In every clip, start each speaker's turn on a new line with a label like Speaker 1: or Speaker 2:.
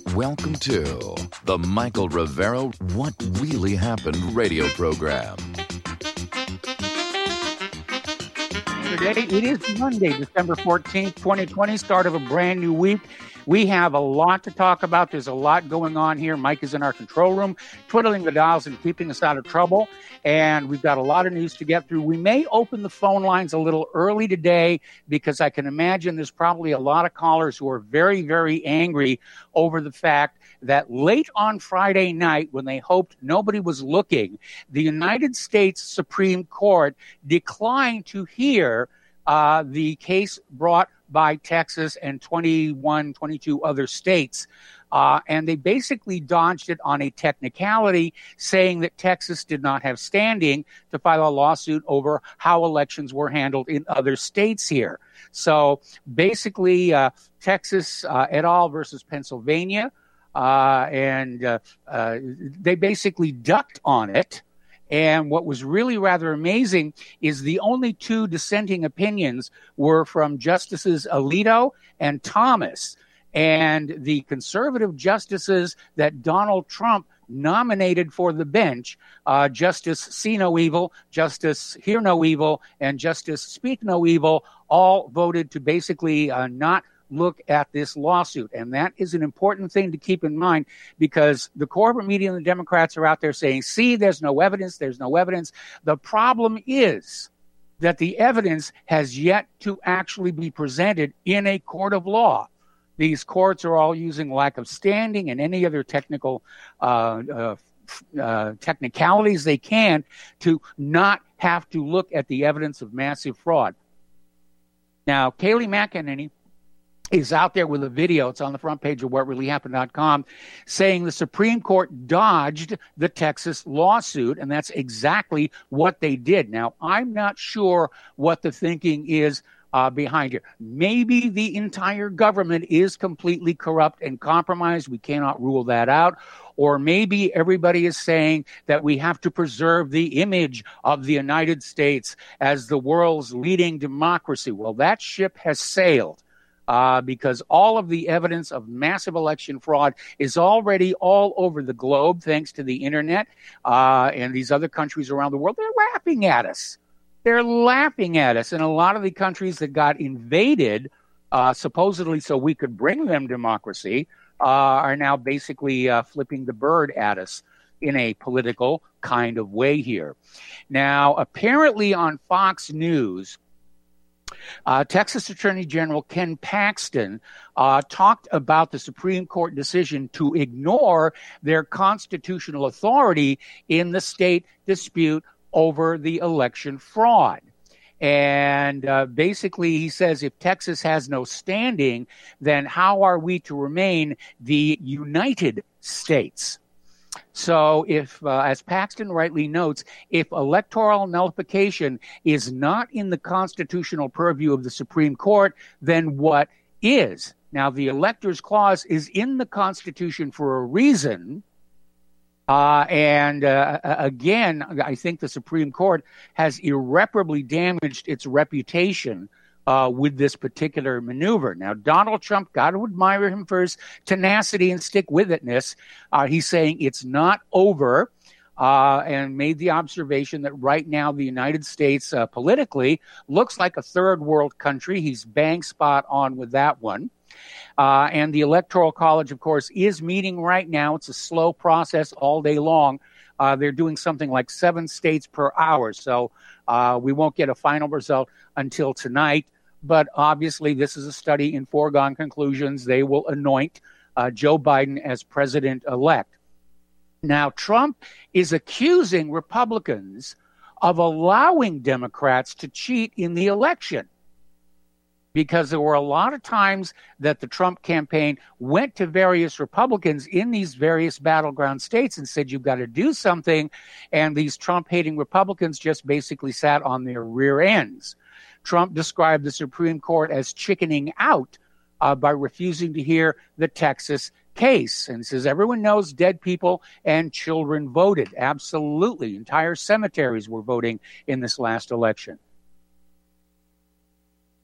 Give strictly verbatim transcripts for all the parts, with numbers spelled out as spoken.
Speaker 1: Welcome to the Michael Rivera What Really Happened radio program.
Speaker 2: Today, it is Monday, December fourteenth, twenty twenty, start of a brand new week. We have a lot to talk about. There's a lot going on here. Mike is in our control room, twiddling the dials and keeping us out of trouble. And we've got a lot of news to get through. We may open the phone lines a little early today because I can imagine there's probably a lot of callers who are very, very angry over the fact that late on Friday night, when they hoped nobody was looking, the United States Supreme Court declined to hear uh, the case brought by Texas and twenty-one, twenty-two other states. Uh, and they basically dodged it on a technicality, saying that Texas did not have standing to file a lawsuit over how elections were handled in other states here. So basically, uh, Texas uh, et al. Versus Pennsylvania, uh, and uh, uh, they basically ducked on it. And what was really rather amazing is the only two dissenting opinions were from Justices Alito and Thomas. And the conservative justices that Donald Trump nominated for the bench, uh, Justice See No Evil, Justice Hear No Evil, and Justice Speak No Evil, all voted to basically uh, not look at this lawsuit. And that is an important thing to keep in mind, because the corporate media and the Democrats are out there saying, see, there's no evidence, there's no evidence. The problem is that the evidence has yet to actually be presented in a court of law. These courts are all using lack of standing and any other technical uh, uh, uh, technicalities they can to not have to look at the evidence of massive fraud. Now, Kayleigh McEnany is out there with a video. It's on the front page of what really happened dot com, saying the Supreme Court dodged the Texas lawsuit, and that's exactly what they did. Now, I'm not sure what the thinking is Uh, behind here. Maybe the entire government is completely corrupt and compromised. We cannot rule that out. Or maybe everybody is saying that we have to preserve the image of the United States as the world's leading democracy. Well, that ship has sailed. Uh, because all of the evidence of massive election fraud is already all over the globe, thanks to the internet uh, and these other countries around the world. They're laughing at us. They're laughing at us. And a lot of the countries that got invaded, uh, supposedly so we could bring them democracy, uh, are now basically uh, flipping the bird at us in a political kind of way here. Now, apparently on Fox News, uh, Texas Attorney General Ken Paxton uh, talked about the Supreme Court decision to ignore their constitutional authority in the state dispute over the election fraud. And uh, basically he says if Texas has no standing, then how are we to remain the United States? So if, uh, as Paxton rightly notes, if electoral nullification is not in the constitutional purview of the Supreme Court, then what is? Now, the Electors Clause is in the Constitution for a reason. Uh, and uh, again, I think the Supreme Court has irreparably damaged its reputation uh, with this particular maneuver. Now, Donald Trump, got to admire him for his tenacity and stick-with-itness. Uh, he's saying it's not over uh, and made the observation that right now the United States uh, politically looks like a third-world country. He's bang spot on with that one. Uh, and the Electoral College, of course, is meeting right now. It's a slow process all day long. Uh, they're doing something like seven states per hour. So uh, we won't get a final result until tonight. But obviously, this is a study in foregone conclusions. They will anoint uh, Joe Biden as president-elect. Now, Trump is accusing Republicans of allowing Democrats to cheat in the election, because there were a lot of times that the Trump campaign went to various Republicans in these various battleground states and said, you've got to do something. And these Trump-hating Republicans just basically sat on their rear ends. Trump described the Supreme Court as chickening out uh, by refusing to hear the Texas case. And says everyone knows dead people and children voted. Absolutely. Entire cemeteries were voting in this last election.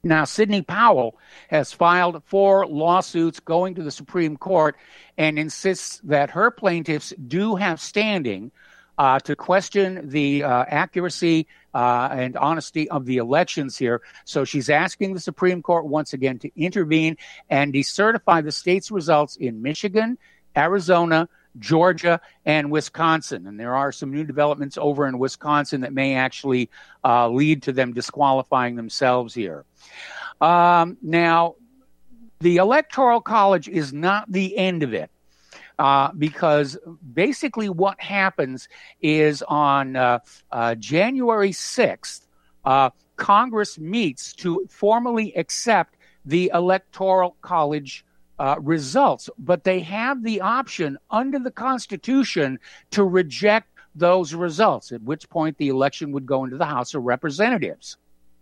Speaker 2: Now, Sidney Powell has filed four lawsuits going to the Supreme Court and insists that her plaintiffs do have standing uh, to question the uh, accuracy uh, and honesty of the elections here. So she's asking the Supreme Court once again to intervene and decertify the state's results in Michigan, Arizona, Georgia, and Wisconsin. And there are some new developments over in Wisconsin that may actually uh, lead to them disqualifying themselves here. Um, now, the Electoral College is not the end of it, uh, because basically what happens is on uh, uh, January sixth, uh, Congress meets to formally accept the Electoral College Uh, results, but they have the option under the Constitution to reject those results, at which point the election would go into the House of Representatives.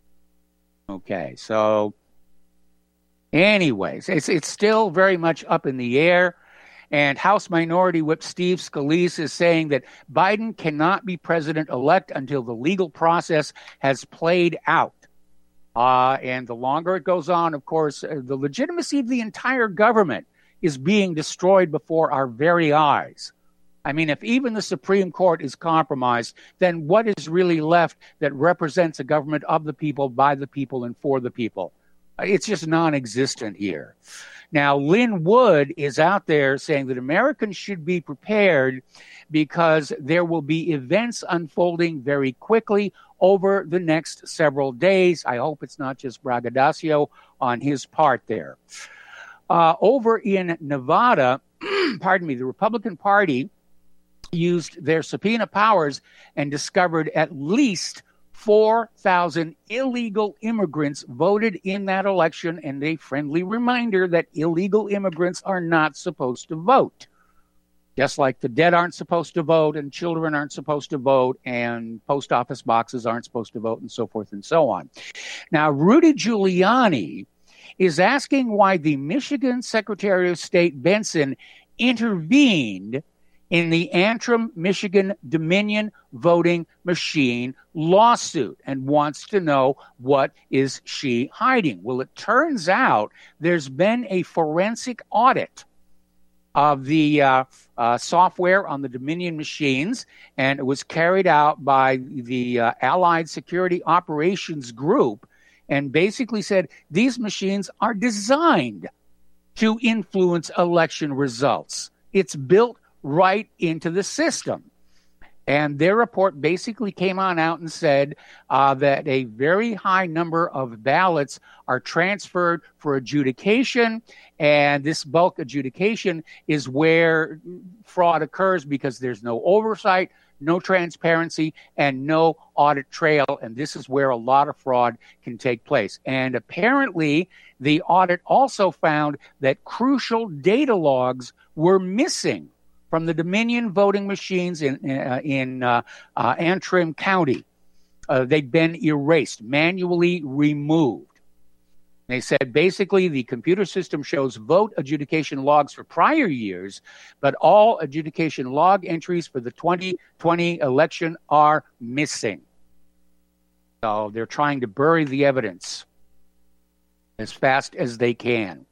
Speaker 2: Okay, so anyways, it's, it's still very much up in the air, and House Minority Whip Steve Scalise is saying that Biden cannot be president-elect until the legal process has played out. Uh, and the longer it goes on, of course, uh, the legitimacy of the entire government is being destroyed before our very eyes. I mean, if even the Supreme Court is compromised, then what is really left that represents a government of the people, by the people, and for the people? It's just non-existent here. Now, Lynn Wood is out there saying that Americans should be prepared because there will be events unfolding very quickly over the next several days. I hope it's not just braggadocio on his part there. Uh, over in Nevada, pardon me, the Republican Party used their subpoena powers and discovered at least four thousand illegal immigrants voted in that election, and a friendly reminder that illegal immigrants are not supposed to vote. Just like the dead aren't supposed to vote, and children aren't supposed to vote, and post office boxes aren't supposed to vote, and so forth and so on. Now, Rudy Giuliani is asking why the Michigan Secretary of State Benson intervened in the Antrim, Michigan Dominion voting machine lawsuit and wants to know what is she hiding. Well, it turns out there's been a forensic audit of the uh, uh, software on the Dominion machines, and it was carried out by the uh, Allied Security Operations Group, and basically said these machines are designed to influence election results. It's built right into the system. And their report basically came on out and said uh, that a very high number of ballots are transferred for adjudication, and this bulk adjudication is where fraud occurs because there's no oversight, no transparency, and no audit trail, and this is where a lot of fraud can take place. And apparently, the audit also found that crucial data logs were missing from the Dominion voting machines in uh, in uh, uh, Antrim County. Uh, they've been erased, manually removed. They said basically the computer system shows vote adjudication logs for prior years, but all adjudication log entries for the twenty twenty election are missing. So they're trying to bury the evidence as fast as they can.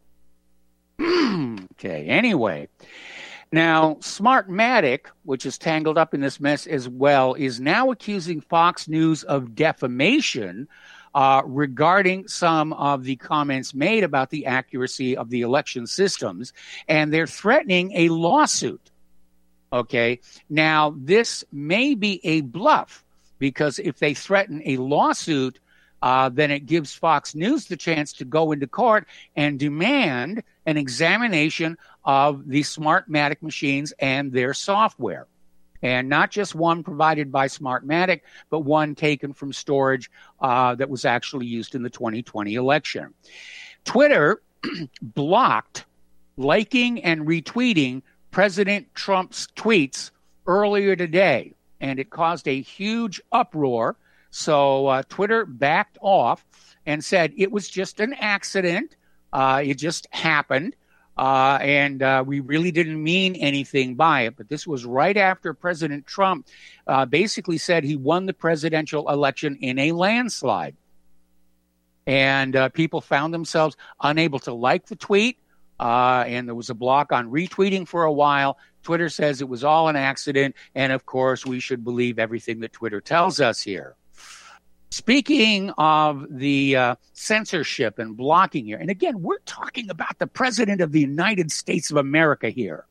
Speaker 2: Okay, anyway. Now, Smartmatic, which is tangled up in this mess as well, is now accusing Fox News of defamation uh, regarding some of the comments made about the accuracy of the election systems, and they're threatening a lawsuit. Okay, now this may be a bluff, because if they threaten a lawsuit, uh, then it gives Fox News the chance to go into court and demand an examination of the Smartmatic machines and their software. And not just one provided by Smartmatic, but one taken from storage uh, that was actually used in the twenty twenty election. Twitter blocked liking and retweeting President Trump's tweets earlier today, and it caused a huge uproar. So uh, Twitter backed off and said it was just an accident. Uh, it just happened. Uh, and uh, we really didn't mean anything by it. But this was right after President Trump uh, basically said he won the presidential election in a landslide. And uh, people found themselves unable to like the tweet, uh, and there was a block on retweeting for a while. Twitter says it was all an accident, and of course, we should believe everything that Twitter tells us here. Speaking of the uh, censorship and blocking here, and again, we're talking about the President of the United States of America here.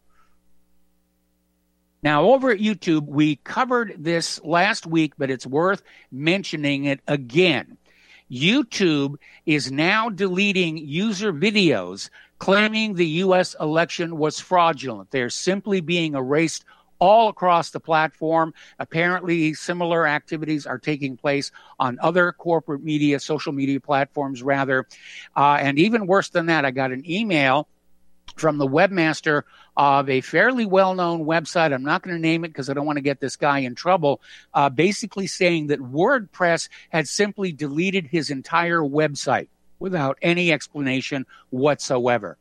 Speaker 2: Now, over at YouTube, we covered this last week, but it's worth mentioning it again. YouTube is now deleting user videos claiming the U S election was fraudulent. They're simply being erased all across the platform. Apparently, similar activities are taking place on other corporate media, social media platforms, rather. Uh, and even worse than that, I got an email from the webmaster of a fairly well-known website. I'm not going to name it because I don't want to get this guy in trouble, uh, basically saying that WordPress had simply deleted his entire website without any explanation whatsoever.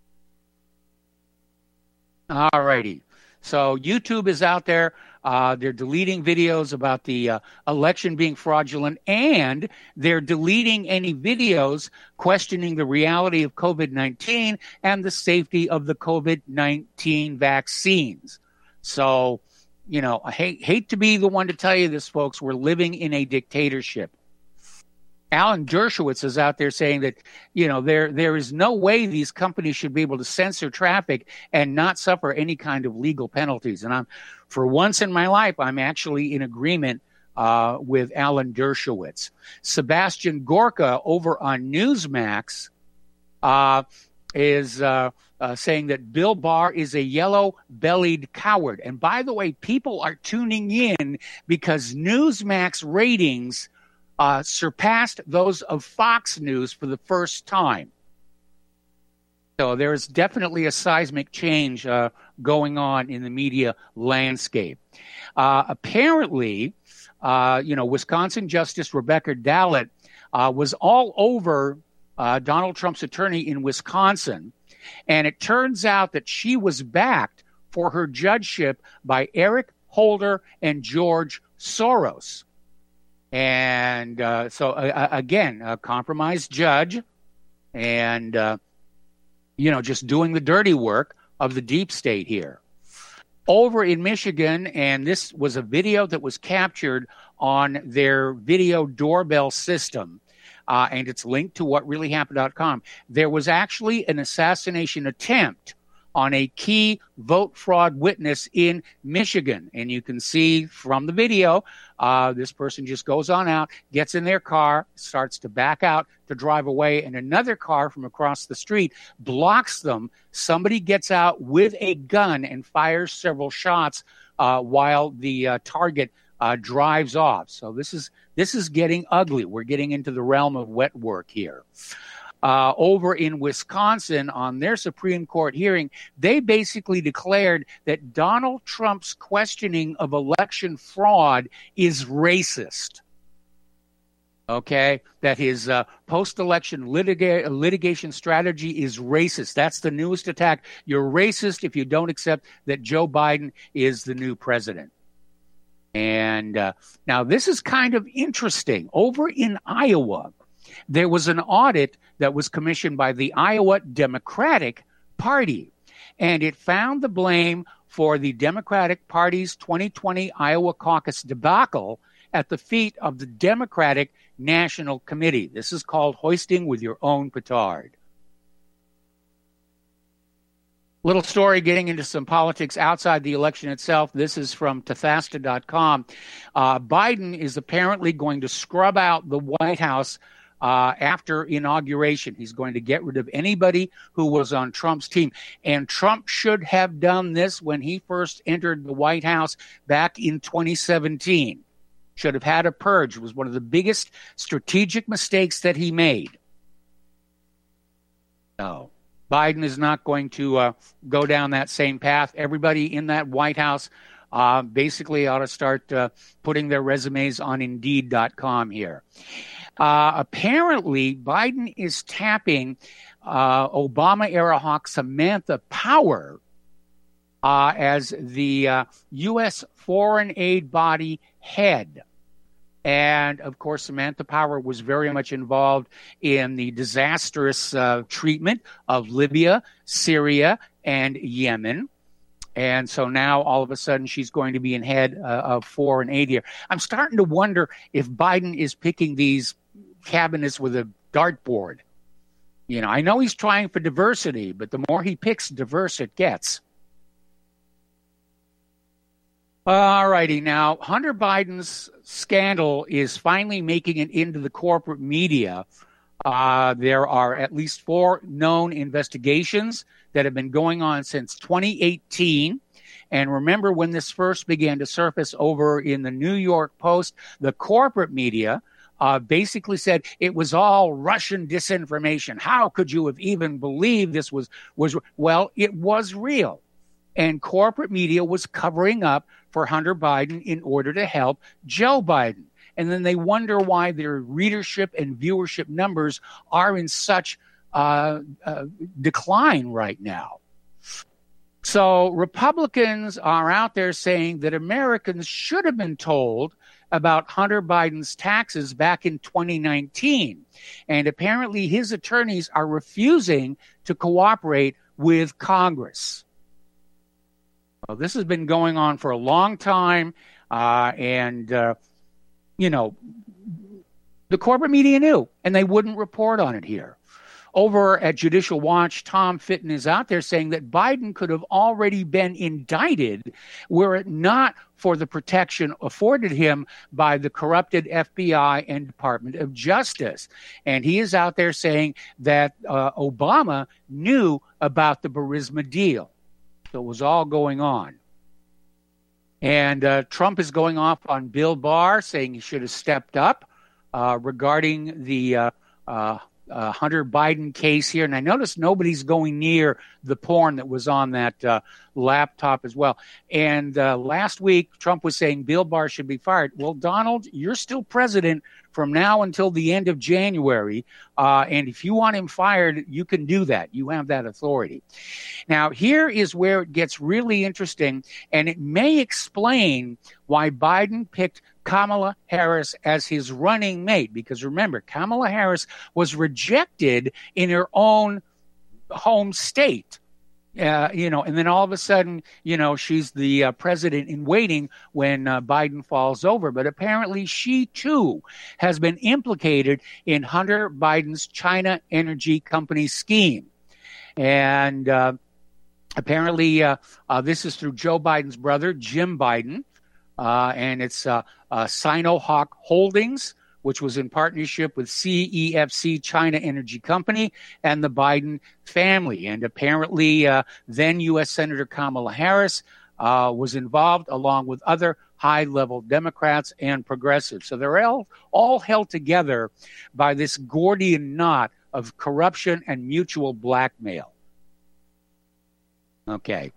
Speaker 2: All righty. So YouTube is out there. Uh, they're deleting videos about the uh, election being fraudulent, and they're deleting any videos questioning the reality of COVID nineteen and the safety of the COVID nineteen vaccines. So, you know, I hate, hate to be the one to tell you this, folks. We're living in a dictatorship. Alan Dershowitz is out there saying that, you know, there there is no way these companies should be able to censor traffic and not suffer any kind of legal penalties. And I'm, for once in my life, I'm actually in agreement uh, with Alan Dershowitz. Sebastian Gorka over on Newsmax uh, is uh, uh, saying that Bill Barr is a yellow-bellied coward. And by the way, people are tuning in because Newsmax ratings Uh, surpassed those of Fox News for the first time. So there is definitely a seismic change uh, going on in the media landscape. Uh, apparently, uh, you know, Wisconsin Justice Rebecca Dallett uh, was all over uh, Donald Trump's attorney in Wisconsin, and it turns out that she was backed for her judgeship by Eric Holder and George Soros. And uh, so, uh, again, a compromised judge and, uh, you know, just doing the dirty work of the deep state here. Over in Michigan, and this was a video that was captured on their video doorbell system, uh, and it's linked to what really happened dot com. There was actually an assassination attempt on a key vote fraud witness in Michigan. And you can see from the video, uh, this person just goes on out, gets in their car, starts to back out to drive away, and another car from across the street blocks them. Somebody gets out with a gun and fires several shots uh, while the uh, target uh, drives off. So this is this is getting ugly. We're getting into the realm of wet work here. Uh, over in Wisconsin, on their Supreme Court hearing, they basically declared that Donald Trump's questioning of election fraud is racist. Okay, that his uh, post-election litiga- litigation strategy is racist. That's the newest attack. You're racist if you don't accept that Joe Biden is the new president. And uh, now this is kind of interesting. Over in Iowa, there was an audit that was commissioned by the Iowa Democratic Party, and it found the blame for the Democratic Party's twenty twenty Iowa caucus debacle at the feet of the Democratic National Committee. This is called hoisting with your own petard. Little story getting into some politics outside the election itself. This is from Tafasta dot com. Uh, Biden is apparently going to scrub out the White House Uh, after inauguration. He's going to get rid of anybody who was on Trump's team. And Trump should have done this when he first entered the White House back in twenty seventeen. Should have had a purge. It was one of the biggest strategic mistakes that he made. So Biden is not going to uh, go down that same path. Everybody in that White House uh, basically ought to start uh, putting their resumes on Indeed dot com here. Uh, apparently, Biden is tapping uh, Obama-era hawk Samantha Power uh, as the uh, U S foreign aid body head. And, of course, Samantha Power was very much involved in the disastrous uh, treatment of Libya, Syria, and Yemen. And so now, all of a sudden, she's going to be in head uh, of four and eight here. I'm starting to wonder if Biden is picking these cabinets with a dartboard. You know, I know he's trying for diversity, but the more he picks diverse it gets. All righty. Now, Hunter Biden's scandal is finally making it into the corporate media. Uh, there are at least four known investigations that have been going on since twenty eighteen. And remember, when this first began to surface over in the New York Post, the corporate media uh, basically said it was all Russian disinformation. How could you have even believed this was, was well, it was real. And corporate media was covering up for Hunter Biden in order to help Joe Biden. And then they wonder why their readership and viewership numbers are in such uh, uh, decline right now. So Republicans are out there saying that Americans should have been told about Hunter Biden's taxes back in twenty nineteen. And apparently his attorneys are refusing to cooperate with Congress. Well, this has been going on for a long time, uh, and, uh, you know, the corporate media knew, and they wouldn't report on it here. Over at Judicial Watch, Tom Fitton is out there saying that Biden could have already been indicted were it not for the protection afforded him by the corrupted F B I and Department of Justice. And he is out there saying that uh, Obama knew about the Burisma deal. So it was all going on. And uh, Trump is going off on Bill Barr, saying he should have stepped up uh, regarding the uh, uh, uh, Hunter Biden case here. And I noticed nobody's going near the porn that was on that uh, laptop as well. And uh, last week, Trump was saying Bill Barr should be fired. Well, Donald, you're still president from now until the end of January. Uh, and if you want him fired, you can do that. You have that authority. Now, here is where it gets really interesting, and it may explain why Biden picked Kamala Harris as his running mate. Because remember, Kamala Harris was rejected in her own home state. Uh, you know, and then all of a sudden, you know, she's the uh, president in waiting when uh, Biden falls over. But apparently she, too, has been implicated in Hunter Biden's China Energy Company scheme. And uh, apparently uh, uh, this is through Joe Biden's brother, Jim Biden. Uh, and it's uh, uh, Sinohawk Holdings, which was in partnership with C E F C China Energy Company and the Biden family. And apparently uh, then U S Senator Kamala Harris uh, was involved along with other high-level Democrats and progressives. So they're all, all held together by this Gordian knot of corruption and mutual blackmail. Okay.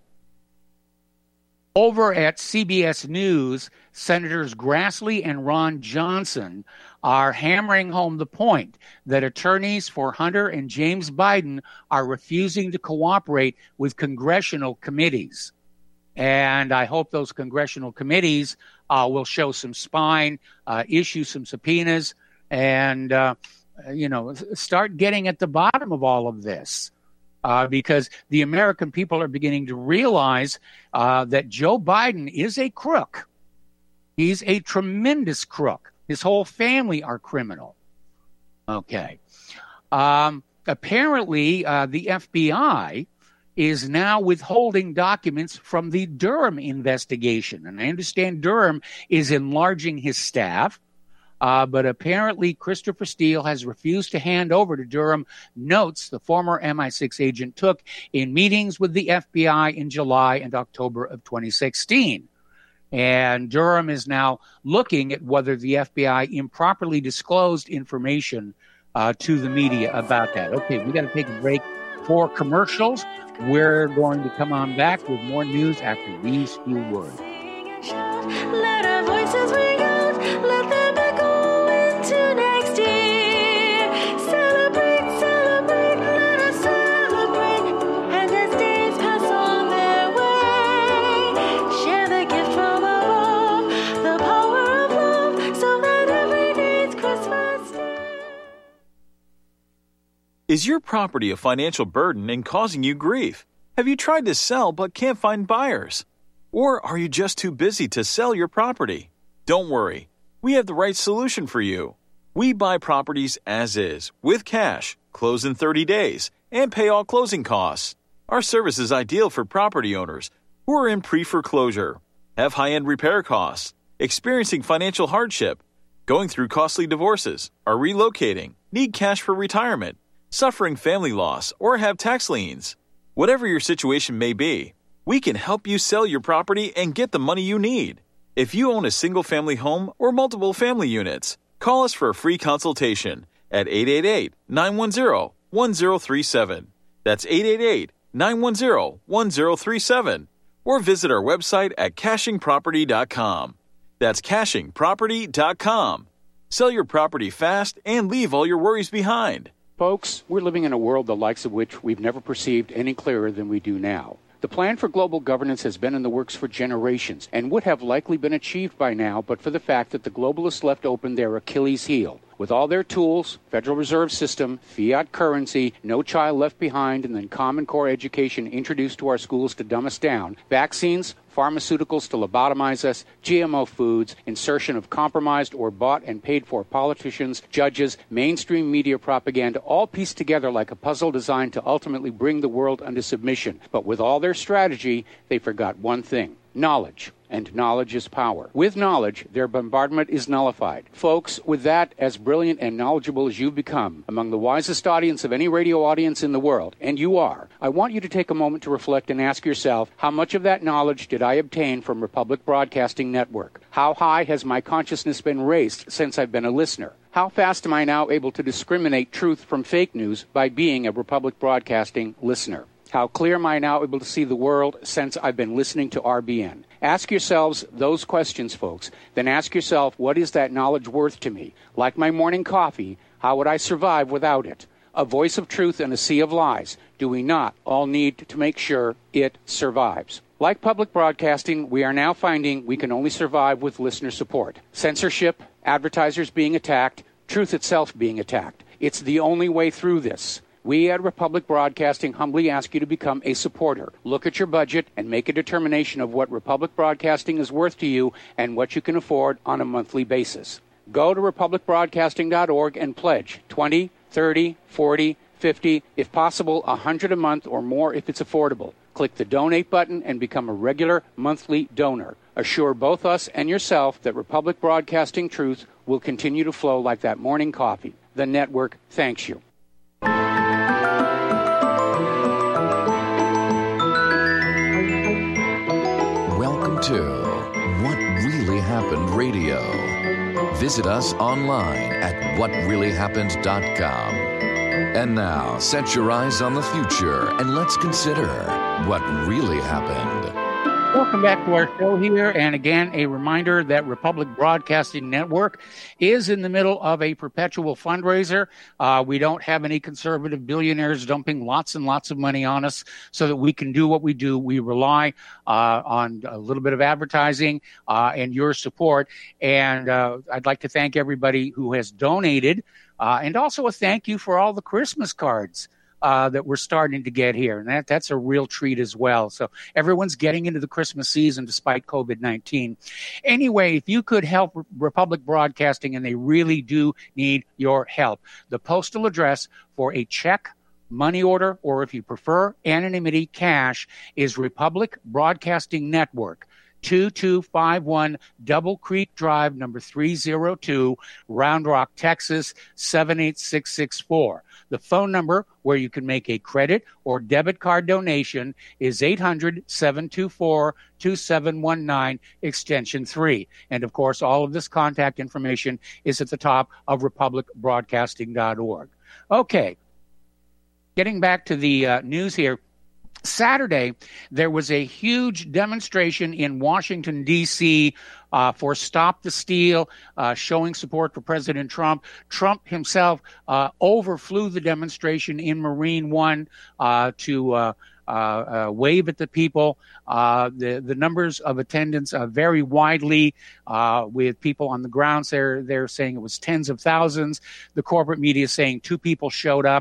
Speaker 2: Over at C B S News, Senators Grassley and Ron Johnson are hammering home the point that attorneys for Hunter and James Biden are refusing to cooperate with congressional committees. And I hope those congressional committees uh, will show some spine, uh, issue some subpoenas, and, uh, you know, start getting at the bottom of all of this. Uh, because the American people are beginning to realize uh, that Joe Biden is a crook. He's a tremendous crook. His whole family are criminal. Okay. Um, apparently, uh, the F B I is now withholding documents from the Durham investigation. And I understand Durham is enlarging his staff. Uh, but apparently Christopher Steele has refused to hand over to Durham notes the former M I six agent took in meetings with the F B I in July and October of twenty sixteen. And Durham is now looking at whether the F B I improperly disclosed information uh, to the media about that. Okay, we got to take a break for commercials. We're going to come on back with more news after these few words.
Speaker 3: Let our voices ring out, let them echo into next year. Celebrate, celebrate, let us celebrate. And as days pass on their way, share the gift from above, the power of love, so that every
Speaker 4: Is your property a financial burden and causing you grief? Have you tried to sell but can't find buyers? Or are you just too busy to sell your property? Don't worry, we have the right solution for you. We buy properties as is, with cash, close in thirty days, and pay all closing costs. Our service is ideal for property owners who are in pre-foreclosure, have high-end repair costs, experiencing financial hardship, going through costly divorces, are relocating, need cash for retirement, suffering family loss, or have tax liens. Whatever your situation may be, we can help you sell your property and get the money you need. If you own a single-family home or multiple family units, call us for a free consultation at eight eight eight, nine one zero, one zero three seven. That's eight eight eight, nine one zero, one zero three seven. Or visit our website at caching property dot com. That's caching property dot com. Sell your property fast and leave all your worries behind.
Speaker 2: Folks, we're living in a world the likes of which we've never perceived any clearer than we do now. The plan for global governance has been in the works for generations and would have likely been achieved by now but for the fact that the globalists left open their Achilles heel. With all their tools, Federal Reserve System, fiat currency, no child left behind, and then Common Core education introduced to our schools to dumb us down, vaccines, pharmaceuticals to lobotomize us, G M O foods, insertion of compromised or bought and paid for politicians, judges, mainstream media propaganda, all pieced together like a puzzle designed to ultimately bring the world under submission. But with all their strategy, they forgot one thing: knowledge. And knowledge is power. With knowledge, their bombardment is nullified. Folks, with that, as brilliant and knowledgeable as you've become, among the wisest audience of any radio audience in the world, and you are, I want you to take a moment to reflect and ask yourself, how much of that knowledge did I obtain from Republic Broadcasting Network? How high has my consciousness been raised since I've been a listener? How fast am I now able to discriminate truth from fake news by being a Republic Broadcasting listener? How clear am I now able to see the world since I've been listening to R B N? Ask yourselves those questions, folks. Then ask yourself, what is that knowledge worth to me? Like my morning coffee, how would I survive without it? A voice of truth in a sea of lies. Do we not all need to make sure it survives? Like public broadcasting, we are now finding we can only survive with listener support. Censorship, advertisers being attacked, truth itself being attacked. It's the only way through this. We at Republic Broadcasting humbly ask you to become a supporter. Look at your budget and make a determination of what Republic Broadcasting is worth to you and what you can afford on a monthly basis. Go to republic broadcasting dot org and pledge twenty, thirty, forty, fifty, if possible, one hundred a month or more if it's affordable. Click the donate button and become a regular monthly donor. Assure both us and yourself that Republic Broadcasting truth will continue to flow like that morning coffee. The network thanks you.
Speaker 1: Welcome to What Really Happened Radio. Visit us online at what really happened dot com. And now, set your eyes on the future and let's consider what really happened.
Speaker 2: Welcome back to our show here. And again, a reminder that Republic Broadcasting Network is in the middle of a perpetual fundraiser. Uh, we don't have any conservative billionaires dumping lots and lots of money on us so that we can do what we do. We rely uh, on a little bit of advertising uh, and your support. And uh, I'd like to thank everybody who has donated uh, and also a thank you for all the Christmas cards Uh, that we're starting to get here. And that, that's a real treat as well. So everyone's getting into the Christmas season despite covid nineteen. Anyway, if you could help Republic Broadcasting, and they really do need your help, the postal address for a check, money order, or if you prefer anonymity, cash, is Republic Broadcasting Network, two two five one Double Creek Drive, number three oh two, Round Rock, Texas, seven eight six six four. The phone number where you can make a credit or debit card donation is eight hundred, seven two four, two seven one nine, extension three. And, of course, all of this contact information is at the top of republic broadcasting dot org. Okay, getting back to the uh, news here. Saturday, there was a huge demonstration in Washington, D C uh, for Stop the Steal, uh, showing support for President Trump. Trump himself uh, overflew the demonstration in Marine One uh, to uh, uh, uh, wave at the people. Uh, the, the numbers of attendance uh, vary widely, uh, with people on the grounds there. They're saying it was tens of thousands. The corporate media is saying two people showed up.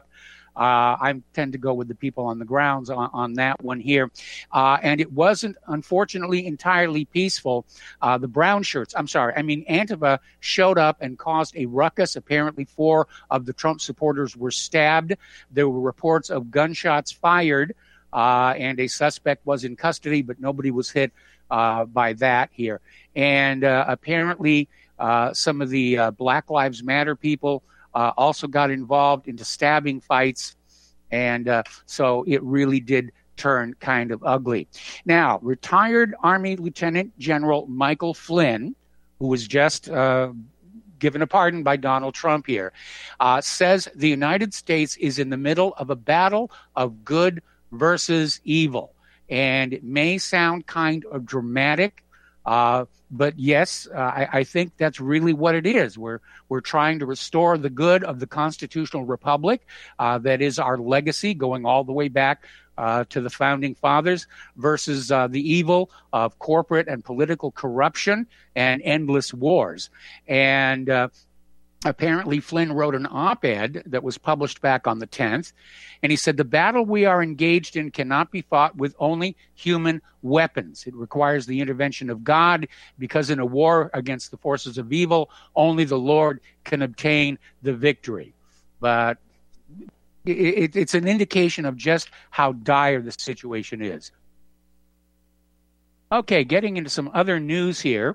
Speaker 2: Uh, I tend to go with the people on the grounds on, on that one here. Uh, and it wasn't, unfortunately, entirely peaceful. Uh, the brown shirts, I'm sorry, I mean, Antifa showed up and caused a ruckus. Apparently, four of the Trump supporters were stabbed. There were reports of gunshots fired, uh, and a suspect was in custody, but nobody was hit uh, by that here. And uh, apparently, uh, some of the uh, Black Lives Matter people Uh, also got involved into stabbing fights, and uh, so it really did turn kind of ugly. Now, retired Army Lieutenant General Michael Flynn, who was just uh, given a pardon by Donald Trump here, uh, says the United States is in the middle of a battle of good versus evil. And it may sound kind of dramatic, Uh, but yes, uh, I, I think that's really what it is. We're we're trying to restore the good of the constitutional republic uh, that is our legacy, going all the way back uh, to the founding fathers, versus uh, the evil of corporate and political corruption and endless wars. And uh, apparently, Flynn wrote an op-ed that was published back on the tenth, and he said, the battle we are engaged in cannot be fought with only human weapons. It requires the intervention of God, because in a war against the forces of evil, only the Lord can obtain the victory. But it, it, it's an indication of just how dire the situation is. Okay, getting into some other news here.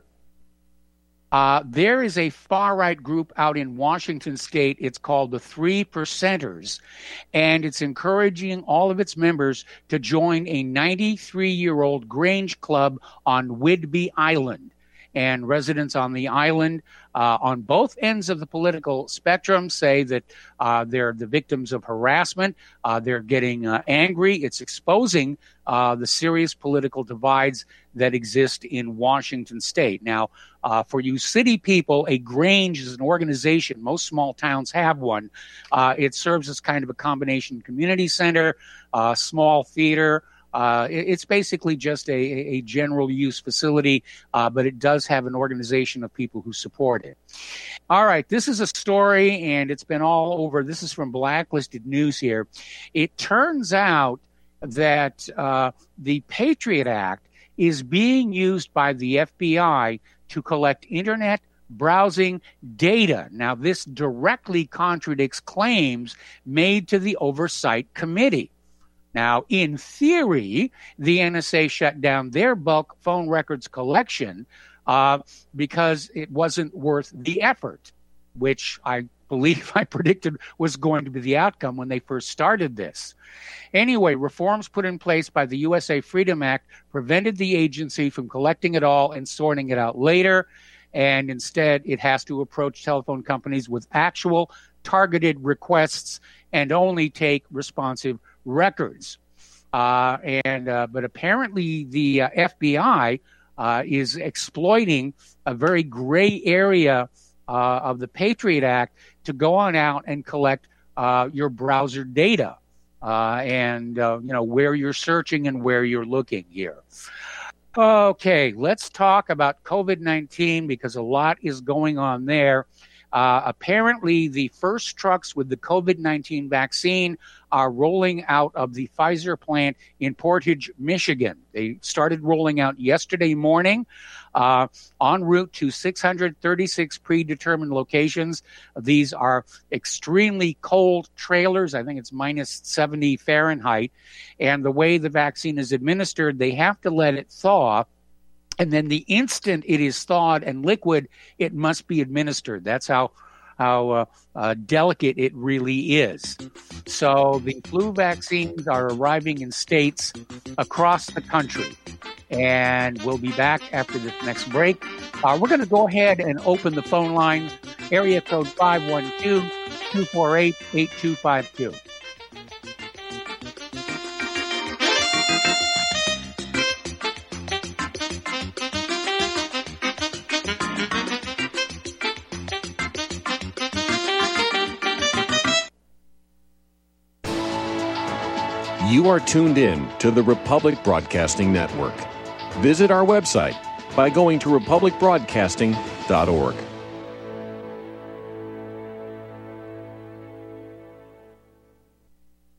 Speaker 2: Uh, there is a far-right group out in Washington State. It's called the Three Percenters, and it's encouraging all of its members to join a ninety-three-year-old Grange Club on Whidbey Island. And residents on the island, uh, on both ends of the political spectrum, say that uh, they're the victims of harassment. Uh, they're getting uh, angry. It's exposing uh, the serious political divides that exist in Washington State. Now, uh, for you city people, a Grange is an organization. Most small towns have one. Uh, it serves as kind of a combination community center, uh, small theater. Uh, it, it's basically just a, a general use facility, uh, but it does have an organization of people who support it. All right, this is a story, and it's been all over. This is from Blacklisted News here. It turns out that uh, the Patriot Act is being used by the F B I to collect internet browsing data. Now, this directly contradicts claims made to the Oversight Committee. Now, in theory, the N S A shut down their bulk phone records collection uh, because it wasn't worth the effort, which I believe I predicted was going to be the outcome when they first started this. Anyway, reforms put in place by the U S A Freedom Act prevented the agency from collecting it all and sorting it out later, and instead it has to approach telephone companies with actual targeted requests and only take responsive records. Uh, and uh, but apparently the uh, F B I uh, is exploiting a very gray area uh, of the Patriot Act to go on out and collect uh, your browser data uh, and uh, you know where you're searching and where you're looking here. Okay, let's talk about COVID nineteen because a lot is going on there. Uh, apparently, the first trucks with the COVID nineteen vaccine are rolling out of the Pfizer plant in Portage, Michigan. They started rolling out yesterday morning uh, en route to six hundred thirty-six predetermined locations. These are extremely cold trailers. I think it's minus seventy Fahrenheit. And the way the vaccine is administered, they have to let it thaw. And then the instant it is thawed and liquid, it must be administered. That's how how uh, uh, delicate it really is. So the flu vaccines are arriving in states across the country. And we'll be back after this next break. Uh, we're going to go ahead and open the phone line, area code five one two, two four eight, eight two five two.
Speaker 5: You are tuned in to the Republic Broadcasting Network. Visit our website by going to republic broadcasting dot org.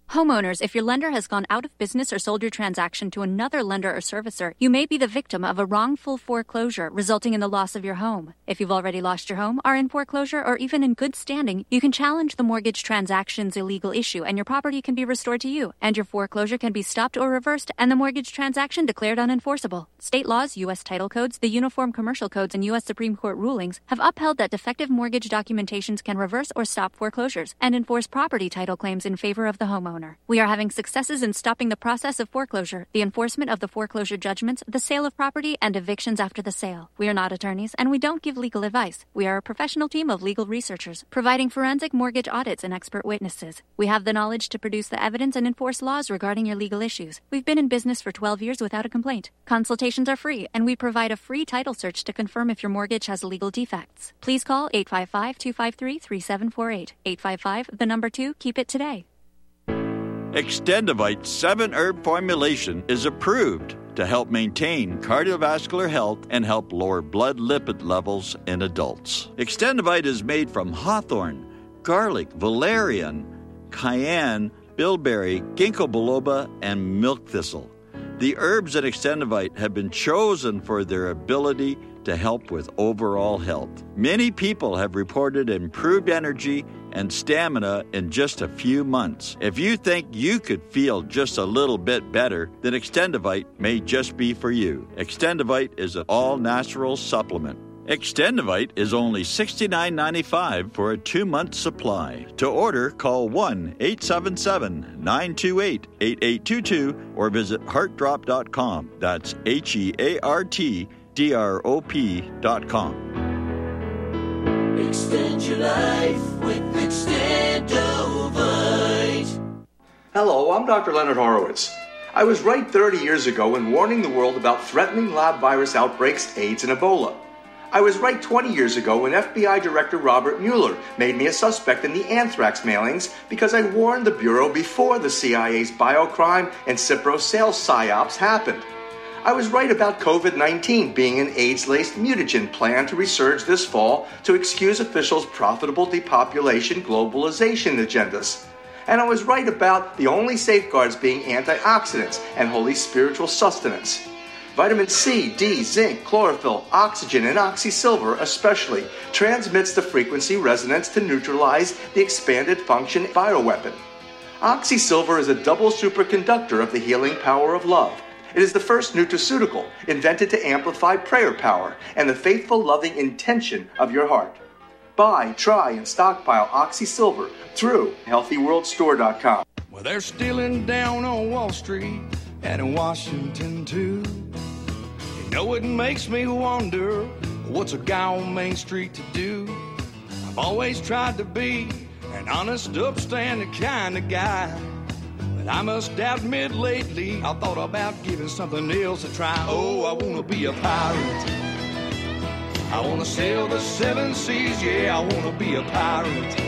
Speaker 6: Homeowners, if your lender has gone out of business or sold your transaction to another lender or servicer, you may be the victim of a wrongful foreclosure, resulting in the loss of your home. If you've already lost your home, are in foreclosure, or even in good standing, you can challenge the mortgage transaction's illegal issue, and your property can be restored to you, and your foreclosure can be stopped or reversed, and the mortgage transaction declared unenforceable. State laws, U S title codes, the Uniform Commercial Codes, and U S Supreme Court rulings have upheld that defective mortgage documentations can reverse or stop foreclosures and enforce property title claims in favor of the homeowner. We are having successes in stopping the process of foreclosure, the enforcement of the foreclosure judgments, the sale of property, and evictions after the sale. We are not attorneys, and we don't give legal advice. We are a professional team of legal researchers, providing forensic mortgage audits and expert witnesses. We have the knowledge to produce the evidence and enforce laws regarding your legal issues. We've been in business for twelve years without a complaint. Consultations are free, and we provide a free title search to confirm if your mortgage has legal defects. Please call eight five five, two five three, three seven four eight. eight five five, the number two, keep it today.
Speaker 7: Extendivite seven herb formulation is approved to help maintain cardiovascular health and help lower blood lipid levels in adults. Extendivite is made from hawthorn, garlic, valerian, cayenne, bilberry, ginkgo biloba, and milk thistle. The herbs in Extendivite have been chosen for their ability to help with overall health. Many people have reported improved energy and stamina in just a few months. If you think you could feel just a little bit better, then Extendivite may just be for you. Extendivite is an all-natural supplement. Extendivite is only sixty-nine ninety-five for a two-month supply. To order, call one eight seven seven, nine two eight, eight eight two two or visit heart drop dot com. That's H E A R T D R O P dot com.
Speaker 8: Extend your life with Extendovite.
Speaker 9: Hello, I'm Doctor Leonard Horowitz. I was right thirty years ago in warning the world about threatening lab virus outbreaks, AIDS, and Ebola. I was right twenty years ago when F B I Director Robert Mueller made me a suspect in the anthrax mailings because I warned the Bureau before the C I A's biocrime and Cipro sales psyops happened. I was right about COVID nineteen being an AIDS-laced mutagen plan to resurge this fall to excuse officials' profitable depopulation globalization agendas. And I was right about the only safeguards being antioxidants and holy spiritual sustenance. Vitamin C, D, zinc, chlorophyll, oxygen, and oxysilver especially transmits the frequency resonance to neutralize the expanded function bioweapon. Oxysilver is a double superconductor of the healing power of love. It is the first nutraceutical invented to amplify prayer power and the faithful, loving intention of your heart. Buy, try, and stockpile Oxysilver through healthy world store dot com.
Speaker 10: Well, they're stealing down on Wall Street and in Washington, too. You know, it makes me wonder, what's a guy on Main Street to do? I've always tried to be an honest, upstanding kind of guy. But I must admit lately, I thought about giving something else a try. Oh, I want to be a pirate. I want to sail the seven seas, yeah, I want to be a pirate.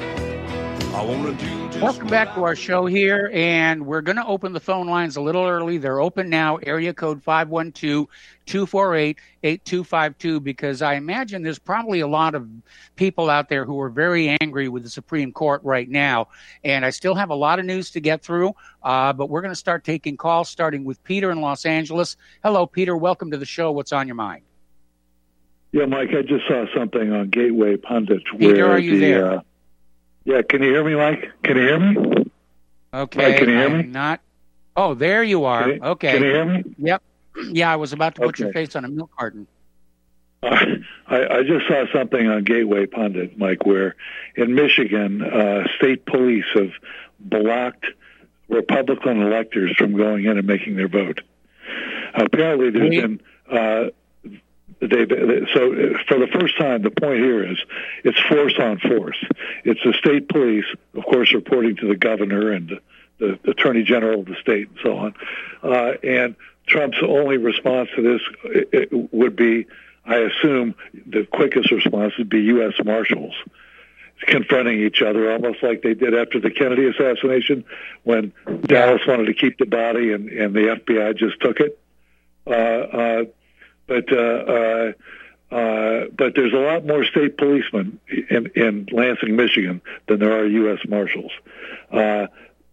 Speaker 10: I want to do just
Speaker 2: Welcome back to our show here, and we're going to open the phone lines a little early. They're open now, area code five one two, two four eight, eight two five two, because I imagine there's probably a lot of people out there who are very angry with the Supreme Court right now, and I still have a lot of news to get through, uh, but we're going to start taking calls, starting with Peter in Los Angeles. Hello, Peter. Welcome to the show. What's on your mind?
Speaker 11: Yeah, Mike, I just saw something on Gateway Pundit where
Speaker 2: Peter, are you
Speaker 11: the,
Speaker 2: there?
Speaker 11: Uh, yeah, can you hear me, Mike? Can you hear me?
Speaker 2: Okay.
Speaker 11: Mike, can you hear
Speaker 2: I'm
Speaker 11: me?
Speaker 2: Not. Oh, there you are.
Speaker 11: Can you,
Speaker 2: okay.
Speaker 11: Can you hear me?
Speaker 2: Yep. Yeah, I was about to put
Speaker 11: Okay.
Speaker 2: your face on a milk carton.
Speaker 11: Uh, I, I just saw something on Gateway Pundit, Mike, where in Michigan, uh, state police have blocked Republican electors from going in and making their vote. Apparently, there's
Speaker 2: Wait.
Speaker 11: been... Uh, They, they, so for the first time, the point here is it's force on force. It's the state police, of course, reporting to the governor and the, the attorney general of the state and so on. Uh, and Trump's only response to this it, it would be, I assume, the quickest response would be U S Marshals confronting each other, almost like they did after the Kennedy assassination when Dallas wanted to keep the body and, and the F B I just took it. Uh, uh, But uh, uh, uh, but there's a lot more state policemen in, in Lansing, Michigan, than there are U S Marshals. Uh,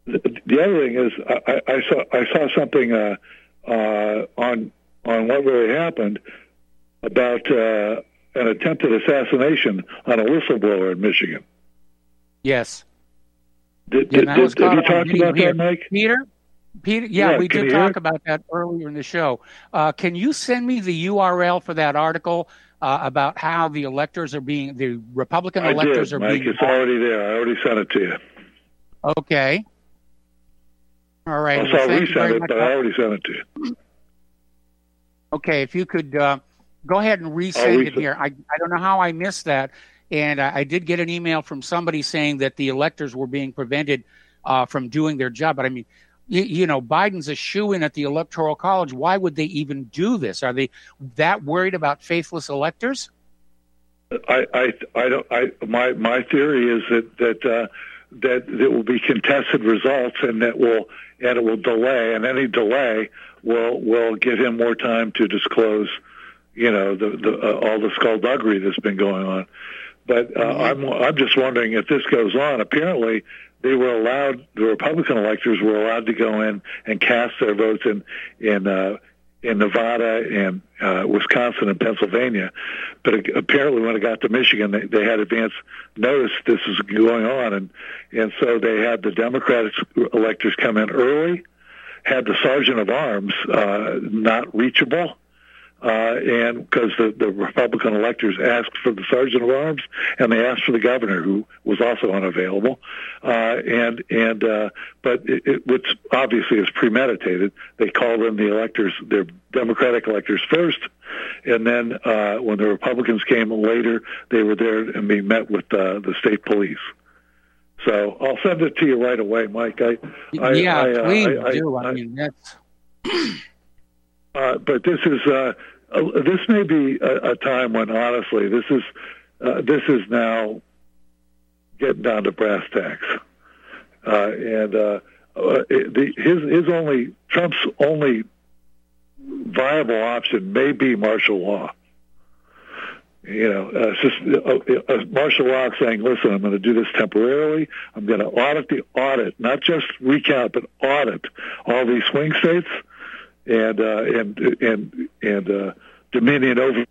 Speaker 11: the, the other thing is, I, I saw I saw something uh, uh, on on what really happened about uh, an attempted assassination on a whistleblower in Michigan.
Speaker 2: Yes.
Speaker 11: Did,
Speaker 2: yeah,
Speaker 11: did, did, did you talk about
Speaker 2: here.
Speaker 11: that, Mike?
Speaker 2: Peter? Peter, yeah,
Speaker 11: yeah
Speaker 2: we did talk
Speaker 11: it?
Speaker 2: about that earlier in the show. Uh, can you send me the U R L for that article uh, about how the electors are being, the Republican
Speaker 11: I
Speaker 2: electors
Speaker 11: did,
Speaker 2: are
Speaker 11: Mike.
Speaker 2: being...
Speaker 11: It's already there. I already sent it to you.
Speaker 2: Okay. All right.
Speaker 11: Also,
Speaker 2: well,
Speaker 11: I'll
Speaker 2: thank you
Speaker 11: resend
Speaker 2: very
Speaker 11: it,
Speaker 2: much.
Speaker 11: but I already sent it to you.
Speaker 2: Okay, if you could uh, go ahead and resend it
Speaker 11: resend.
Speaker 2: here. I, I don't know how I missed that. And I, I did get an email from somebody saying that the electors were being prevented uh, from doing their job. But I mean, you, you know, Biden's a shoo-in at the Electoral College. Why would they even do this? Are they that worried about faithless electors?
Speaker 11: I, I, I don't. I my my theory is that that uh, that there will be contested results, and that will and it will delay, and any delay will will give him more time to disclose, you know, the the uh, all the skullduggery that's been going on. But uh, mm-hmm. I'm I'm just wondering if this goes on. Apparently, they were allowed. The Republican electors were allowed to go in and cast their votes in in uh, in Nevada and uh, Wisconsin and Pennsylvania. But it, apparently, when it got to Michigan, they, they had advance notice this was going on, and and so they had the Democratic electors come in early, had the sergeant of arms uh, not reachable. Uh, and because the, the Republican electors asked for the sergeant of arms, and they asked for the governor, who was also unavailable. Uh, and and uh, but it, it, which obviously is premeditated. They called in the electors, their Democratic electors first, and then uh, when the Republicans came later, they were there and being met with uh, the state police. So I'll send it to you right away, Mike. I, I
Speaker 2: yeah,
Speaker 11: I,
Speaker 2: please
Speaker 11: uh, I,
Speaker 2: do.
Speaker 11: I,
Speaker 2: I mean, that's.
Speaker 11: Uh, but this is uh, uh, this may be a, a time when, honestly, this is uh, this is now getting down to brass tacks, uh, and uh, uh, the, his his only Trump's only viable option may be martial law. You know, uh, it's just uh, uh, martial law saying, "Listen, I'm going to do this temporarily. I'm going to audit the audit, not just recount, but audit all these swing states." And uh, and and and uh, dominion over.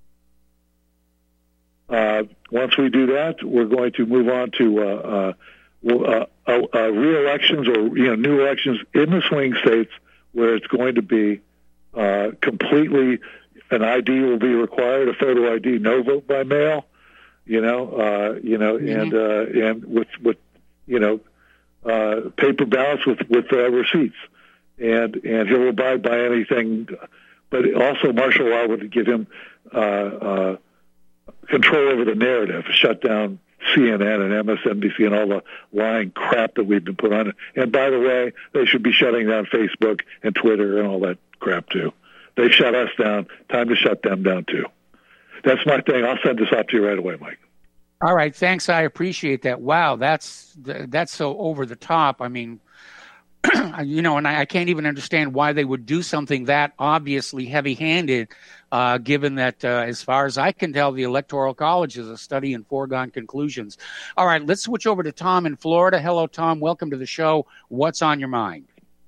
Speaker 11: Uh, once we do that, we're going to move on to uh, uh, uh, uh, re-elections or you know new elections in the swing states, where it's going to be uh, completely an I D will be required, a photo I D, no vote by mail. You know, uh, you know, mm-hmm. and uh, and with with you know uh, paper ballots with with uh, receipts. And and he'll abide by anything, but also martial law would give him uh, uh, control over the narrative, shut down C N N and M S N B C and all the lying crap that we've been put on. And by the way, they should be shutting down Facebook and Twitter and all that crap too. They shut us down. Time to shut them down too. That's my thing. I'll send this up to you right away, Mike.
Speaker 2: All right, thanks. I appreciate that. Wow, that's that's so over the top. I mean. You know, and I, I can't even understand why they would do something that obviously heavy-handed, uh, given that, uh, as far as I can tell, the Electoral College is a study in foregone conclusions. All right, let's switch over to Tom in Florida. Hello, Tom. Welcome to the show. What's on your mind?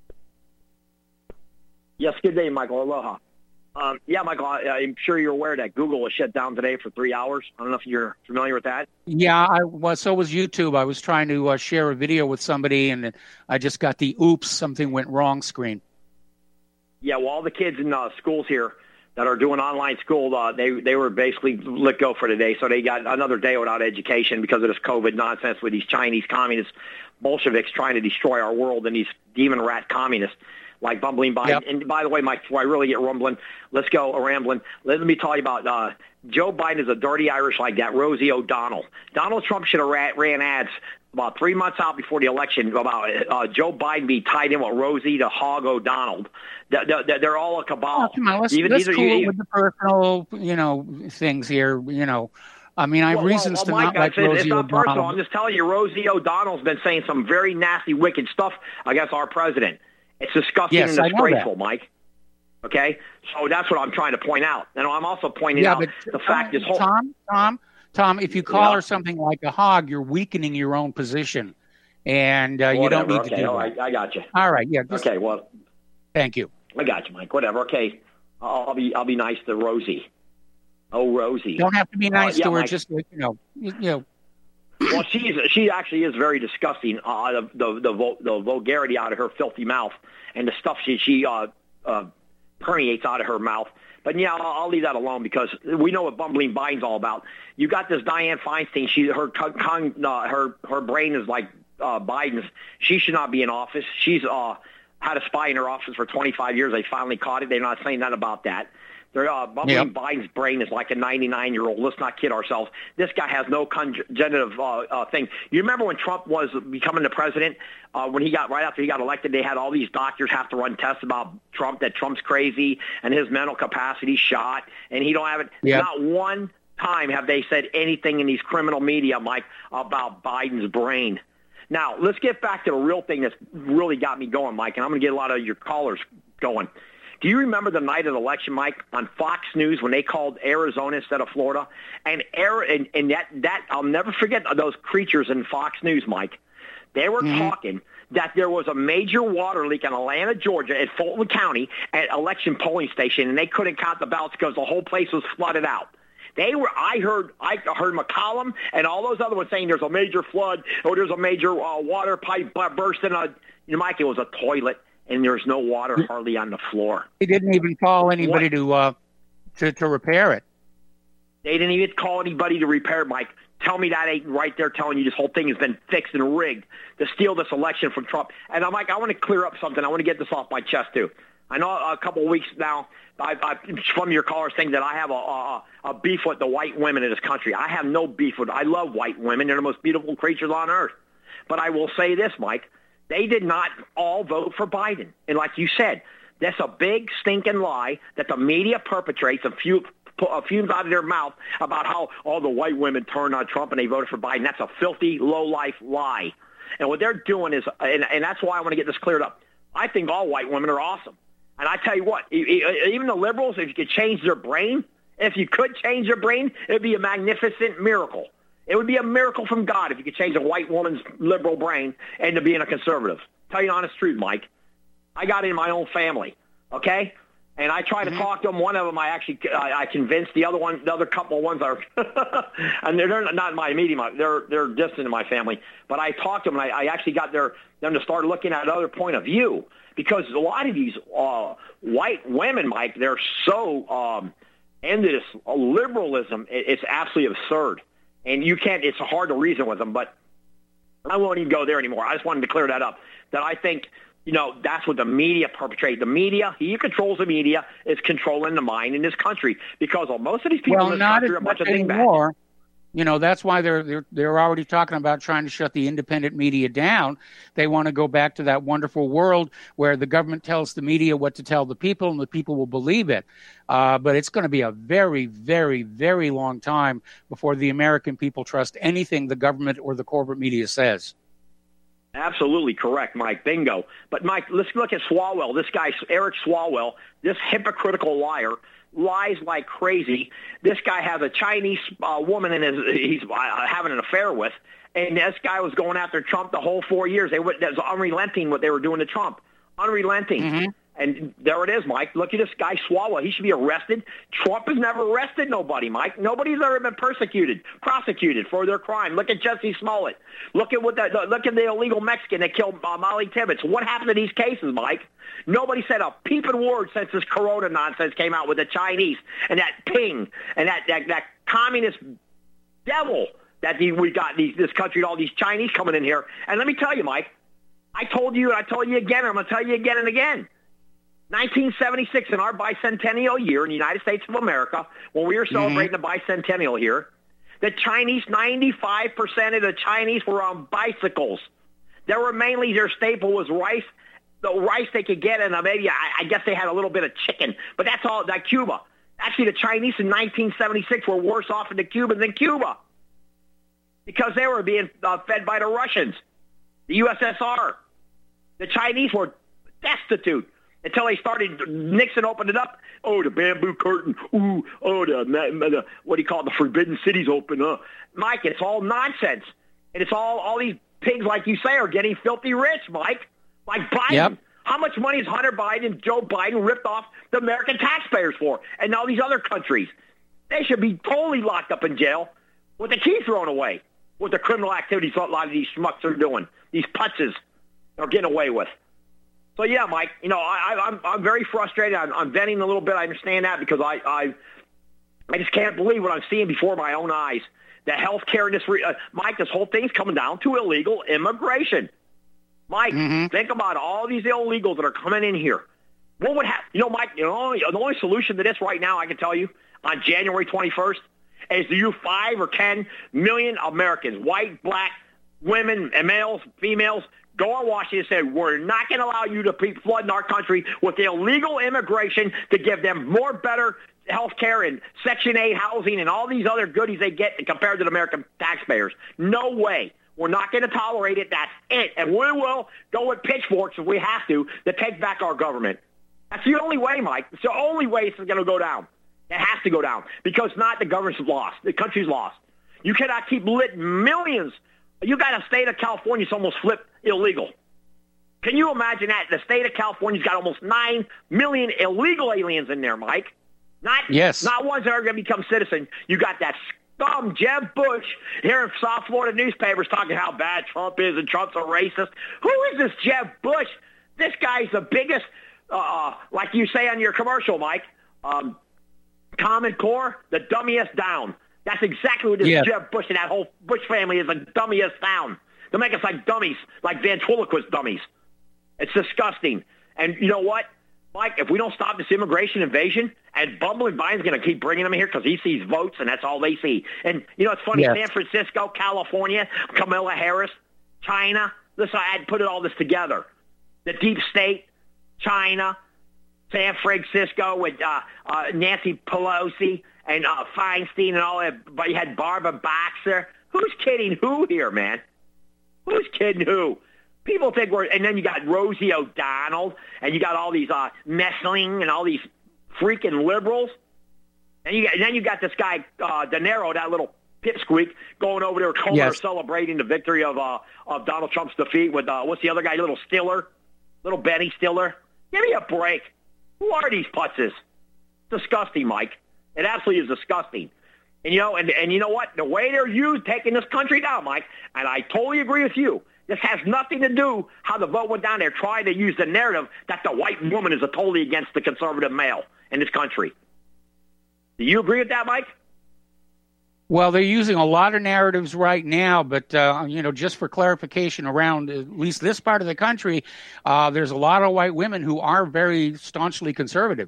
Speaker 12: Yes, good day, Michael. Aloha. Um, yeah, Michael, I, I'm sure you're aware that Google was shut down today for three hours. I don't know if you're familiar with that.
Speaker 2: Yeah, I was. So was YouTube. I was trying to uh, share a video with somebody, and I just got the "oops, something went wrong" screen.
Speaker 12: Yeah, well, all the kids in uh, schools here that are doing online school, uh, they they were basically let go for today. So they got another day without education because of this COVID nonsense with these Chinese communist Bolsheviks trying to destroy our world and these demon rat communists. Like bumbling Biden. Yep. And by the way, Mike, before I really get rumbling, let's go a rambling. Let me tell you about uh, Joe Biden is a dirty Irish like that, Rosie O'Donnell. Donald Trump should have ran, ran ads about three months out before the election about uh, Joe Biden be tied in with Rosie the Hog O'Donnell. They're, they're all a cabal.
Speaker 2: Oh, come on, let's,
Speaker 12: Even,
Speaker 2: let's
Speaker 12: either,
Speaker 2: cool
Speaker 12: you,
Speaker 2: it with the personal, you know, things here, you know. I mean, I have
Speaker 12: well,
Speaker 2: reasons
Speaker 12: well,
Speaker 2: to
Speaker 12: well,
Speaker 2: not
Speaker 12: Mike,
Speaker 2: like
Speaker 12: it's,
Speaker 2: Rosie
Speaker 12: it's not
Speaker 2: O'Donnell.
Speaker 12: personal. I'm just telling you, Rosie O'Donnell's been saying some very nasty, wicked stuff against our president. It's disgusting
Speaker 2: yes,
Speaker 12: and disgraceful, Mike. Okay? So that's what I'm trying to point out. And I'm also pointing
Speaker 2: yeah,
Speaker 12: out
Speaker 2: but,
Speaker 12: the fact
Speaker 2: uh,
Speaker 12: is... Whole-
Speaker 2: Tom, Tom, Tom, if you call
Speaker 12: yeah.
Speaker 2: her something like a hog, you're weakening your own position. and uh, you
Speaker 12: Whatever.
Speaker 2: don't need
Speaker 12: okay.
Speaker 2: to do
Speaker 12: All
Speaker 2: that.
Speaker 12: right. I got you.
Speaker 2: All right. Yeah. Just,
Speaker 12: okay. Well,
Speaker 2: thank you.
Speaker 12: I got you, Mike. Whatever. Okay. I'll, I'll be I'll be nice to Rosie. Oh, Rosie.
Speaker 2: You don't have to be nice
Speaker 12: uh, yeah,
Speaker 2: to her.
Speaker 12: Mike.
Speaker 2: Just like, you know, you, you know.
Speaker 12: Well, she's she actually is very disgusting. Uh, the the the, vul- the vulgarity out of her filthy mouth and the stuff she she uh, uh, permeates out of her mouth. But yeah, I'll, I'll leave that alone because we know what bumbling Biden's all about. You got this Dianne Feinstein. She her con, uh, her her brain is like uh, Biden's. She should not be in office. She's uh, had a spy in her office for twenty-five years. They finally caught it. They're not saying that about that. They're, uh, bumbling
Speaker 2: Yep.
Speaker 12: Biden's brain is like a ninety-nine-year-old. Let's not kid ourselves. This guy has no congenitive uh, uh, thing. You remember when Trump was becoming the president, uh, when he got right after he got elected, they had all these doctors have to run tests about Trump, that Trump's crazy and his mental capacity shot, and he don't have it.
Speaker 2: Yep.
Speaker 12: Not one time have they said anything in these criminal media, Mike, about Biden's brain. Now, let's get back to the real thing that's really got me going, Mike, and I'm going to get a lot of your callers going. Do you remember the night of the election, Mike, on Fox News when they called Arizona instead of Florida? And and, and that, that I'll never forget those creatures in Fox News, Mike. They were mm-hmm. talking that there was a major water leak in Atlanta, Georgia, at Fulton County at election polling station, and they couldn't count the ballots because the whole place was flooded out. They were. I heard. I heard McCollum and all those other ones saying there's a major flood or there's a major uh, water pipe burst in a. You know, Mike, it was a toilet. And there's no water hardly on the floor.
Speaker 2: They didn't even call anybody
Speaker 12: what?
Speaker 2: to uh to, to repair it.
Speaker 12: They didn't even call anybody to repair it, Mike. Tell me that ain't right there telling you this whole thing has been fixed and rigged to steal this election from Trump. And I'm like, I want to clear up something. I want to get this off my chest, too. I know a couple of weeks now, I, I, from your callers saying that I have a, a, a beef with the white women in this country. I have no beef with I love white women. They're the most beautiful creatures on earth. But I will say this, Mike. They did not all vote for Biden. And like you said, that's a big stinking lie that the media perpetrates and fumes out of their mouth about how all the white women turned on Trump and they voted for Biden. That's a filthy, low-life lie. And what they're doing is, and, and that's why I want to get this cleared up, I think all white women are awesome. And I tell you what, even the liberals, if you could change their brain, if you could change their brain, it would be a magnificent miracle. It would be a miracle from God if you could change a white woman's liberal brain into being a conservative. Tell you the honest truth, Mike. I got it in my own family, okay? And I tried mm-hmm. to talk to them. One of them I actually I, I convinced. The other one, the other couple of ones are, and they're, they're not in my immediate, they're they're distant in my family. But I talked to them, and I, I actually got their them to start looking at other point of view because a lot of these uh, white women, Mike, they're so um, into this uh, liberalism. It, it's absolutely absurd. And you can't, it's hard to reason with them, but I won't even go there anymore. I just wanted to clear that up, that I think, you know, that's what the media perpetrate. The media, he who controls the media is controlling the mind in this country because most of these people
Speaker 2: well,
Speaker 12: in this
Speaker 2: not
Speaker 12: country are
Speaker 2: as
Speaker 12: a bunch
Speaker 2: much
Speaker 12: of
Speaker 2: anymore.
Speaker 12: dingbats.
Speaker 2: You know, that's why they're, they're they're already talking about trying to shut the independent media down. They want to go back to that wonderful world where the government tells the media what to tell the people and the people will believe it. Uh, but it's going to be a very, very, very long time before the American people trust anything the government or the corporate media says.
Speaker 12: Absolutely correct, Mike. Bingo. But, Mike, let's look at Swalwell. This guy, Eric Swalwell, this hypocritical liar, lies like crazy. This guy has a Chinese uh, woman in his, he's uh, having an affair with, and this guy was going after Trump the whole four years. They were, that was unrelenting what they were doing to Trump. Unrelenting. Mm-hmm. And there it is, Mike. Look at this guy, Swalwell. He should be arrested. Trump has never arrested nobody, Mike. Nobody's ever been persecuted, prosecuted for their crime. Look at Jesse Smollett. Look at what the, look at the illegal Mexican that killed uh, Molly Tibbetts. What happened to these cases, Mike? Nobody said a peeping word since this corona nonsense came out with the Chinese and that ping and that that, that communist devil that the, we got these, this country, all these Chinese coming in here. And let me tell you, Mike, I told you and I told you again, and I'm going to tell you again and again. nineteen seventy-six, in our bicentennial year in the United States of America, when we were celebrating mm-hmm. the bicentennial here, the Chinese, ninety-five percent of the Chinese were on bicycles. There were mainly, their staple was rice, the rice they could get, and maybe, I, I guess they had a little bit of chicken, but that's all, that Cuba. Actually, the Chinese in nineteen seventy-six were worse off than the Cubans than Cuba because they were being uh, fed by the Russians, the U S S R. The Chinese were destitute. Until they started, Nixon opened it up. Oh, the bamboo curtain. Ooh, oh, the, the what do you call it? The forbidden cities open up. Mike, it's all nonsense. And it's all, all these pigs, like you say, are getting filthy rich, Mike. Like Biden.
Speaker 2: Yep.
Speaker 12: How much money is Hunter Biden and Joe Biden ripped off the American taxpayers for? And all these other countries. They should be totally locked up in jail with the key thrown away with the criminal activities a lot of these schmucks are doing. These putzes are getting away with. So, yeah, Mike, you know, I, I'm I'm very frustrated. I'm, I'm venting a little bit. I understand that because I, I, I just can't believe what I'm seeing before my own eyes. The health care industry, uh, Mike, this whole thing's coming down to illegal immigration. Mike, mm-hmm. think about all these illegals that are coming in here. What would happen? You know, Mike, you know, the only, the only solution to this right now, I can tell you, on January twenty-first, is you five or ten million Americans, white, black, women, and males, females, go on Washington and say, we're not going to allow you to be flooding our country with illegal immigration to give them more better health care and Section eight housing and all these other goodies they get compared to the American taxpayers. No way. We're not going to tolerate it. That's it. And we will go with pitchforks if we have to to take back our government. That's the only way, Mike. It's the only way it's going to go down. It has to go down because not the government's lost. The country's lost. You cannot keep lit millions. You got a state of California that's almost flipped illegal. Can you imagine that? The state of California's got almost nine million illegal aliens in there, Mike. Not,
Speaker 2: yes.
Speaker 12: Not ones that are going to become citizens. You got that scum, Jeb Bush, here in South Florida newspapers talking how bad Trump is and Trump's a racist. Who is this Jeb Bush? This guy's the biggest, uh, like you say on your commercial, Mike, um, Common Core, the dummiest down. That's exactly what this yeah. Jeb Bush and that whole Bush family is, the dummiest down. They make us like dummies, like ventriloquist dummies. It's disgusting. And you know what, Mike, if we don't stop this immigration invasion, and bumbling Biden's going to keep bringing them here because he sees votes, and that's all they see. And, you know, it's funny, yes. San Francisco, California, Kamala Harris, China. Listen, I had to put it all this together. The deep state, China, San Francisco with uh, uh, Nancy Pelosi and uh, Feinstein and all that. But you had Barbara Boxer. Who's kidding who here, man? Who's kidding who? People think we're, and then you got Rosie O'Donnell, and you got all these uh, Messling and all these freaking liberals. And, you got, and then you got this guy, uh, De Niro, that little pipsqueak, going over there, calling yes. her celebrating the victory of uh, of Donald Trump's defeat with, uh, what's the other guy, little Stiller, little Benny Stiller. Give me a break. Who are these putzes? Disgusting, Mike. It absolutely is disgusting. And, you know, and, and you know what? The way they're used, taking this country down, Mike, and I totally agree with you, this has nothing to do how the vote went down there trying to use the narrative that the white woman is a totally against the conservative male in this country. Do you agree with that, Mike?
Speaker 2: Well, they're using a lot of narratives right now, but, uh, you know, just for clarification around at least this part of the country, uh, there's a lot of white women who are very staunchly conservative.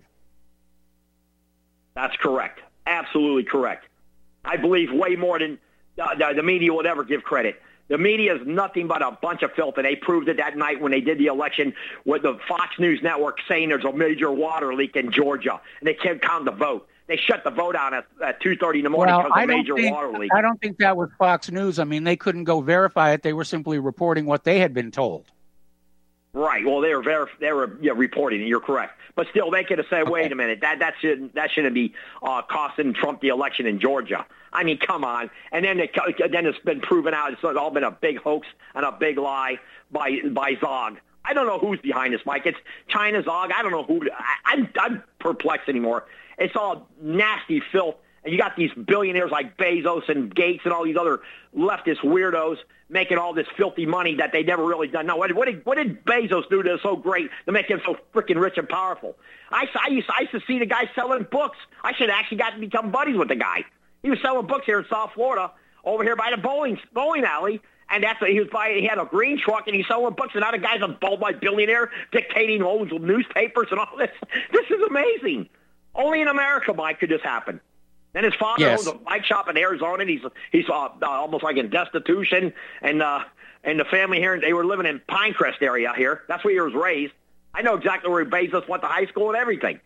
Speaker 12: That's correct. Absolutely correct. I believe way more than uh, the, the media would ever give credit. The media is nothing but a bunch of filth, and they proved it that night when they did the election with the Fox News Network saying there's a major water leak in Georgia, and they can't count the vote. They shut the vote down at, at two thirty in the morning
Speaker 2: well,
Speaker 12: because of a major
Speaker 2: think,
Speaker 12: water leak.
Speaker 2: I don't think that was Fox News. I mean, they couldn't go verify it. They were simply reporting what they had been told.
Speaker 12: Right. Well, they were ver- they were yeah, reporting it. You're correct. But still, they could have said, okay. wait a minute, that that shouldn't, that shouldn't be uh, costing Trump the election in Georgia. I mean, come on. And then they, then it's been proven out. It's all been a big hoax and a big lie by by Zog. I don't know who's behind this, Mike. It's China, Zog. I don't know who. I, I'm, I'm perplexed anymore. It's all nasty filth. And you got these billionaires like Bezos and Gates and all these other leftist weirdos making all this filthy money that they never really done. No, what, what, did, what did Bezos do that's so great to make him so freaking rich and powerful? I, I, used, I used to see the guy selling books. I should have actually got to become buddies with the guy. He was selling books here in South Florida, over here by the bowling bowling alley, and that's what he was buying. He had a green truck, and he's selling books, and now the guy's a multi-billionaire dictating owns newspapers and all this. This is amazing. Only in America, Mike, could this happen. Then his father
Speaker 2: yes.
Speaker 12: owns a bike shop in Arizona, and he's he's uh, uh, almost like in destitution. And uh, and the family here, they were living in Pinecrest area here. That's where he was raised. I know exactly where Bezos went to high school and everything.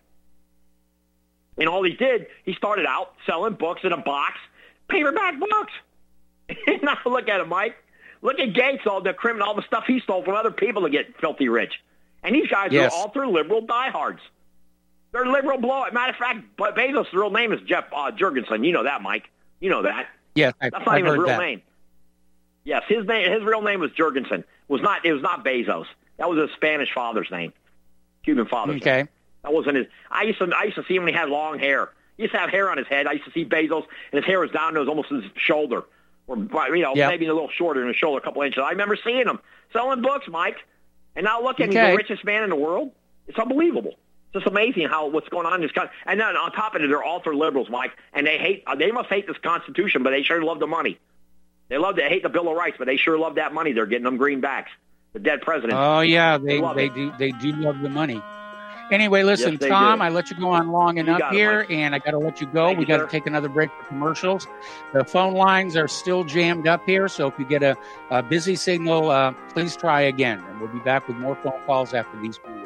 Speaker 12: And all he did, he started out selling books in a box, paperback books. Now look at him, Mike. Look at Gates, all the criminal, all the stuff he stole from other people to get filthy rich. And these guys yes. are ultra-liberal diehards. They're liberal blowout. Matter of fact, Bezos' real name is Jeff uh, Jurgensen. You know that, Mike. You know that.
Speaker 2: Yes, I,
Speaker 12: That's not
Speaker 2: I've
Speaker 12: even his
Speaker 2: heard
Speaker 12: real
Speaker 2: that.
Speaker 12: name. Yes, his name, his real name was Jurgensen. It was not, it was not Bezos. That was his Spanish father's name, Cuban father's
Speaker 2: okay.
Speaker 12: name. That wasn't his. I used to, I used to see him when he had long hair. He used to have hair on his head. I used to see Bezos, and his hair was down to his, almost his shoulder, or you know,
Speaker 2: yep.
Speaker 12: maybe a little shorter than his shoulder, a couple inches. I remember seeing him selling books, Mike. And now look at him,
Speaker 2: okay.
Speaker 12: he's the richest man in the world. It's unbelievable. It's just amazing how what's going on in this country. And then on top of it, they're ultra liberals, Mike, and they hate. They must hate this Constitution, but they sure love the money. They love to hate the Bill of Rights, but they sure love that money. They're getting them greenbacks. The dead president.
Speaker 2: Oh yeah, they
Speaker 12: they,
Speaker 2: they do they do love the money. Anyway, listen,
Speaker 12: yes,
Speaker 2: Tom,
Speaker 12: do.
Speaker 2: I let you go on long enough
Speaker 12: it,
Speaker 2: here,
Speaker 12: Mike.
Speaker 2: and I got to let you go.
Speaker 12: Thank
Speaker 2: we
Speaker 12: you,
Speaker 2: got to
Speaker 12: sir.
Speaker 2: take another break for commercials. The phone lines are still jammed up here, so if you get a, a busy signal, uh, please try again. And we'll be back with more phone calls after these few words.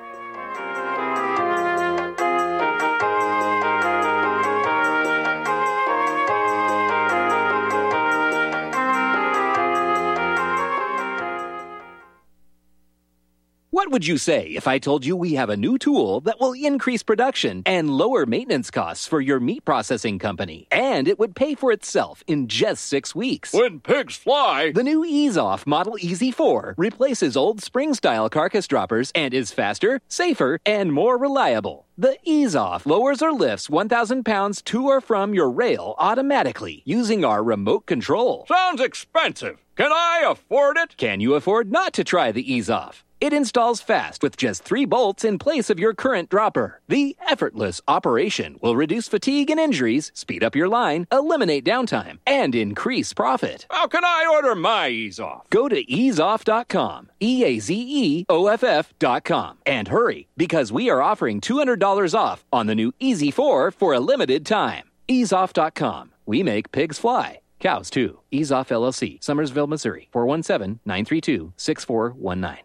Speaker 13: What would you say if I told you we have a new tool that will increase production and lower maintenance costs for your meat processing company? And it would pay for itself in just six weeks.
Speaker 5: When pigs fly!
Speaker 13: The new Ease-Off Model E Z four replaces old spring-style carcass droppers and is faster, safer, and more reliable. The Ease-Off lowers or lifts one thousand pounds to or from your rail automatically using our remote control.
Speaker 5: Sounds expensive. Can I afford it?
Speaker 13: Can you afford not to try the Ease-Off? It installs fast with just three bolts in place of your current dropper. The effortless operation will reduce fatigue and injuries, speed up your line, eliminate downtime, and increase profit.
Speaker 5: How can I order my Ease-Off?
Speaker 13: Go to ease off dot com, E A Z E O F F dot com, and hurry, because we are offering two hundred dollars off on the new E Z four for a limited time. ease off dot com. We make pigs fly. Cows, too. Ease-Off L L C, Summersville, Missouri, four one seven, nine three two, six four one nine.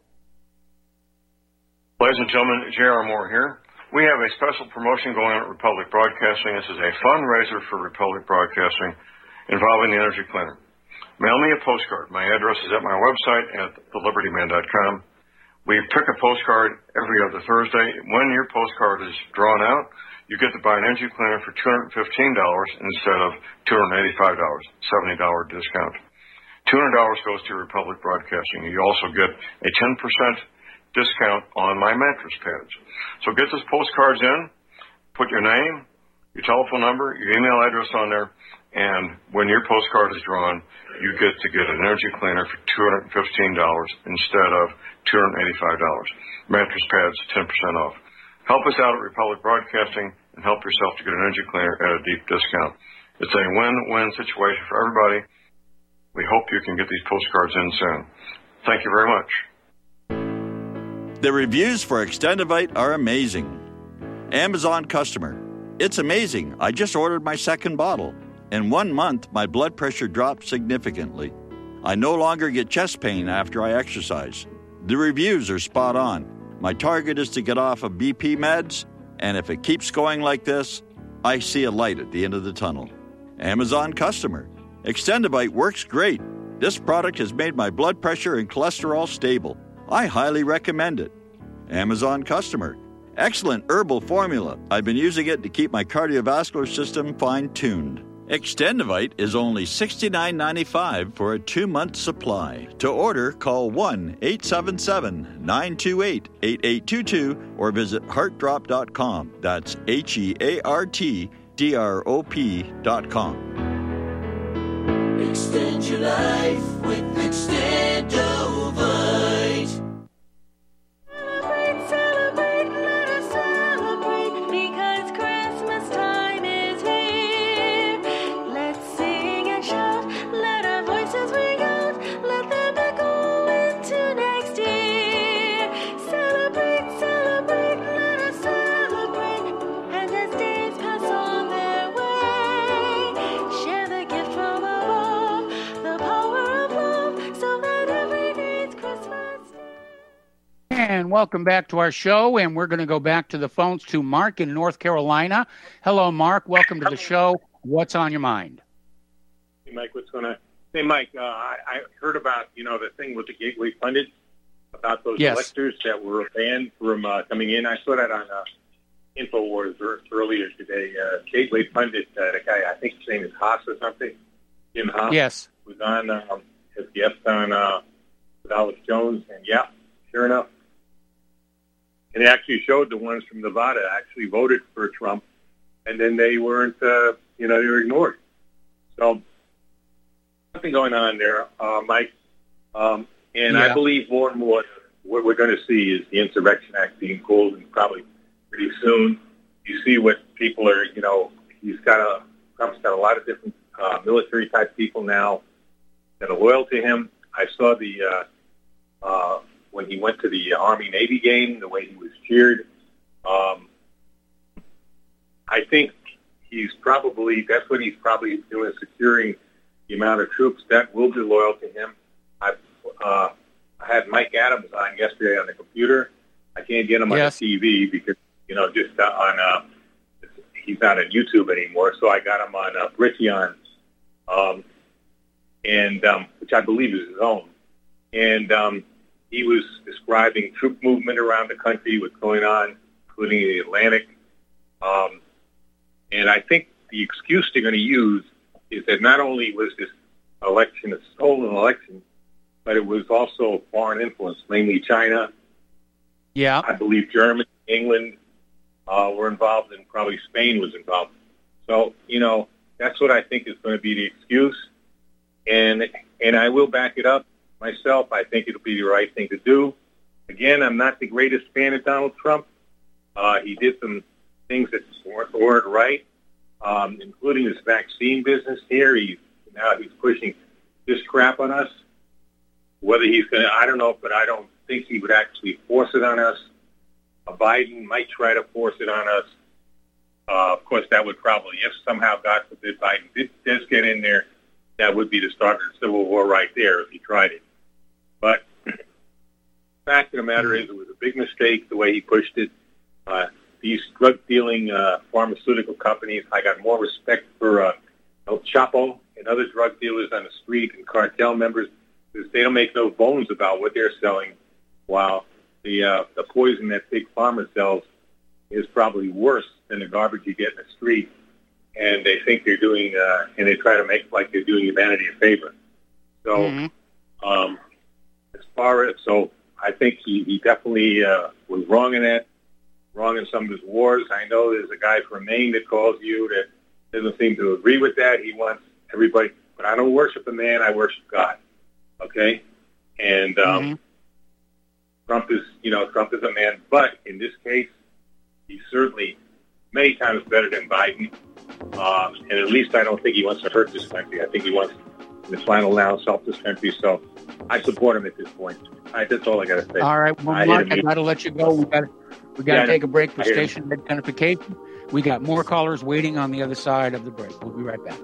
Speaker 14: Ladies and gentlemen, J R. Moore here. We have a special promotion going on at Republic Broadcasting. This is a fundraiser for Republic Broadcasting involving the Energy Cleaner. Mail me a postcard. My address is at my website at the liberty man dot com. We pick a postcard every other Thursday. When your postcard is drawn out, you get to buy an Energy Cleaner for two hundred fifteen dollars instead of two hundred eighty-five dollars, seventy dollars discount. two hundred dollars goes to Republic Broadcasting. You also get a ten percent discount on my mattress pads. So get those postcards in, put your name, your telephone number, your email address on there, and when your postcard is drawn, you get to get an Energy Cleaner for two hundred fifteen dollars instead of two hundred eighty-five dollars. Mattress pads, ten percent off. Help us out at Republic Broadcasting and help yourself to get an Energy Cleaner at a deep discount. It's a win-win situation for everybody. We hope you can get these postcards in soon. Thank you very much.
Speaker 7: The reviews for Extendivite are amazing. Amazon customer. It's amazing. I just ordered my second bottle. In one month, my blood pressure dropped significantly. I no longer get chest pain after I exercise. The reviews are spot on. My target is to get off of B P meds, and if it keeps going like this, I see a light at the end of the tunnel. Amazon customer. Extendivite works great. This product has made my blood pressure and cholesterol stable. I highly recommend it. Amazon customer. Excellent herbal formula. I've been using it to keep my cardiovascular system fine-tuned. Extendivite is only sixty-nine ninety-five for a two-month supply. To order, call one eight seven seven, nine two eight, eight eight two two or visit heart drop dot com. That's H E A R T D R O P dot com.
Speaker 8: Extend your life with Extendovite.
Speaker 3: Celebrate, celebrate, let us celebrate, because Christmas time is here. Let's sing and shout, let our voices ring out, let them echo into next year. Celebrate, celebrate, let us celebrate, and as days pass on their way, share the gift from above, the power of love, so that every day's Christmas.
Speaker 2: And welcome back to our show, and we're going to go back to the phones to Mark in North Carolina. Hello, Mark. Welcome to the show. What's on your mind?
Speaker 15: Hey, Mike, what's going on? Hey, Mike, uh, I, I heard about, you know, the thing with the Gateway Pundit, about those
Speaker 2: Yes.
Speaker 15: electors that were banned from uh, coming in. I saw that on uh, InfoWars er- earlier today. Uh, Gateway Pundit, uh, the guy, I think his name is Haas or something, Jim Haas,
Speaker 2: Yes.
Speaker 15: was on, um, as guest on uh, with Alex Jones, and yeah, sure enough. And it actually showed the ones from Nevada actually voted for Trump, and then they weren't, uh, you know, they were ignored. So something going on there, uh, Mike. Um, and
Speaker 2: Yeah.
Speaker 15: I believe more and more what we're going to see is the Insurrection Act being pulled, and probably pretty soon. You see what people are, you know, he's got a, Trump's got a lot of different uh, military-type people now that are loyal to him. I saw the, uh, uh, when he went to the Army-Navy game, the way he was cheered. Um, I think he's probably, that's what he's probably doing, securing the amount of troops that will be loyal to him. I, uh, I had Mike Adams on yesterday on the computer. I can't get him on
Speaker 2: Yes.
Speaker 15: the T V because, you know, just uh, on, uh, he's not on YouTube anymore, so I got him on uh, Brickion, um, and um, which I believe is his own. And um, he was describing troop movement around the country, what's going on, including the Atlantic. Um, and I think the excuse they're going to use is that not only was this election a stolen election, but it was also foreign influence, mainly China.
Speaker 2: Yeah.
Speaker 15: I believe Germany, England uh, were involved, and probably Spain was involved. So, you know, that's what I think is going to be the excuse. And and I will back it up myself. I think it'll be the right thing to do. Again, I'm not the greatest fan of Donald Trump. Uh, he did some things that weren't, weren't right, um, including this vaccine business here. He, now he's pushing this crap on us. Whether he's going to, I don't know, but I don't think he would actually force it on us. Uh, Biden might try to force it on us. Uh, of course, that would probably, if somehow, God forbid, Biden did, does get in there, that would be the start of the Civil War right there if he tried it. But the fact of the matter is, it was a big mistake the way he pushed it. Uh, these drug-dealing uh, pharmaceutical companies, I got more respect for uh, El Chapo and other drug dealers on the street and cartel members, because they don't make no bones about what they're selling, while the uh, the poison that Big Pharma sells is probably worse than the garbage you get in the street. And they think they're doing, uh, and they try to make like they're doing humanity a favor. So,
Speaker 2: Mm-hmm.
Speaker 15: um, as far as, so I think he, he definitely uh, was wrong in that, wrong in some of his wars. I know there's a guy from Maine that calls you that doesn't seem to agree with that. He wants everybody, but I don't worship a man, I worship God. Okay? And um,
Speaker 2: Mm-hmm.
Speaker 15: Trump is, you know, Trump is a man, but in this case, he's certainly many times better than Biden. Um, and at least I don't think he wants to hurt this country. I think he wants, in the final now, help this country. So I support him at this point. All right, that's all I got to say.
Speaker 2: All right, well,
Speaker 15: I
Speaker 2: Mark,
Speaker 15: hit
Speaker 2: I
Speaker 15: him.
Speaker 2: got to let you go. We got we got to
Speaker 15: Yeah,
Speaker 2: take a break for
Speaker 15: I hear you.
Speaker 2: station identification. We got more callers waiting on the other side of the break. We'll be right back.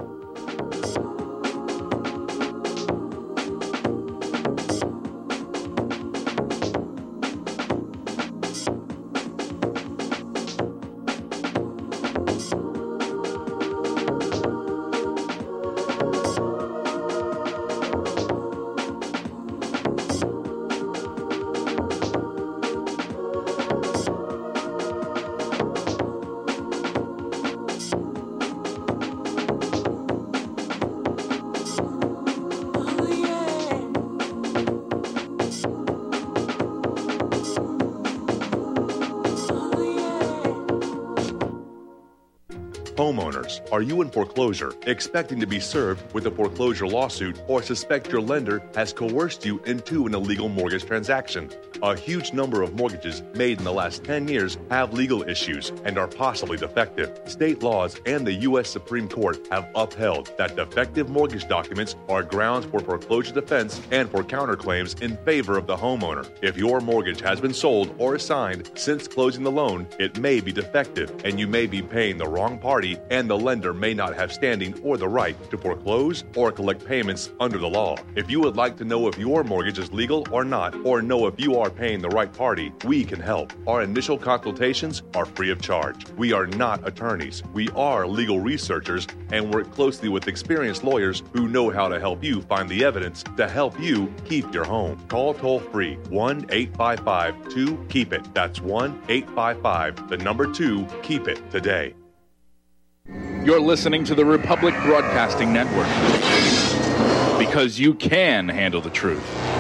Speaker 16: Homeowners, are you in foreclosure, expecting to be served with a foreclosure lawsuit, or suspect your lender has coerced you into an illegal mortgage transaction? A huge number of mortgages made in the last ten years have legal issues and are possibly defective. State laws and the U S Supreme Court have upheld that defective mortgage documents are grounds for foreclosure defense and for counterclaims in favor of the homeowner. If your mortgage has been sold or assigned since closing the loan, it may be defective and you may be paying the wrong party, and the lender may not have standing or the right to foreclose or collect payments under the law. If you would like to know if your mortgage is legal or not, or know if you are paying the right party, we can help. Our initial consultations are free of charge. We are not attorneys. We are legal researchers and work closely with experienced lawyers who know how to help you find the evidence to help you keep your home. Call toll free one eight five five two keep it. That's one eight five five, the number two, keep it today.
Speaker 17: You're listening to the Republic Broadcasting Network. because you can handle the truth.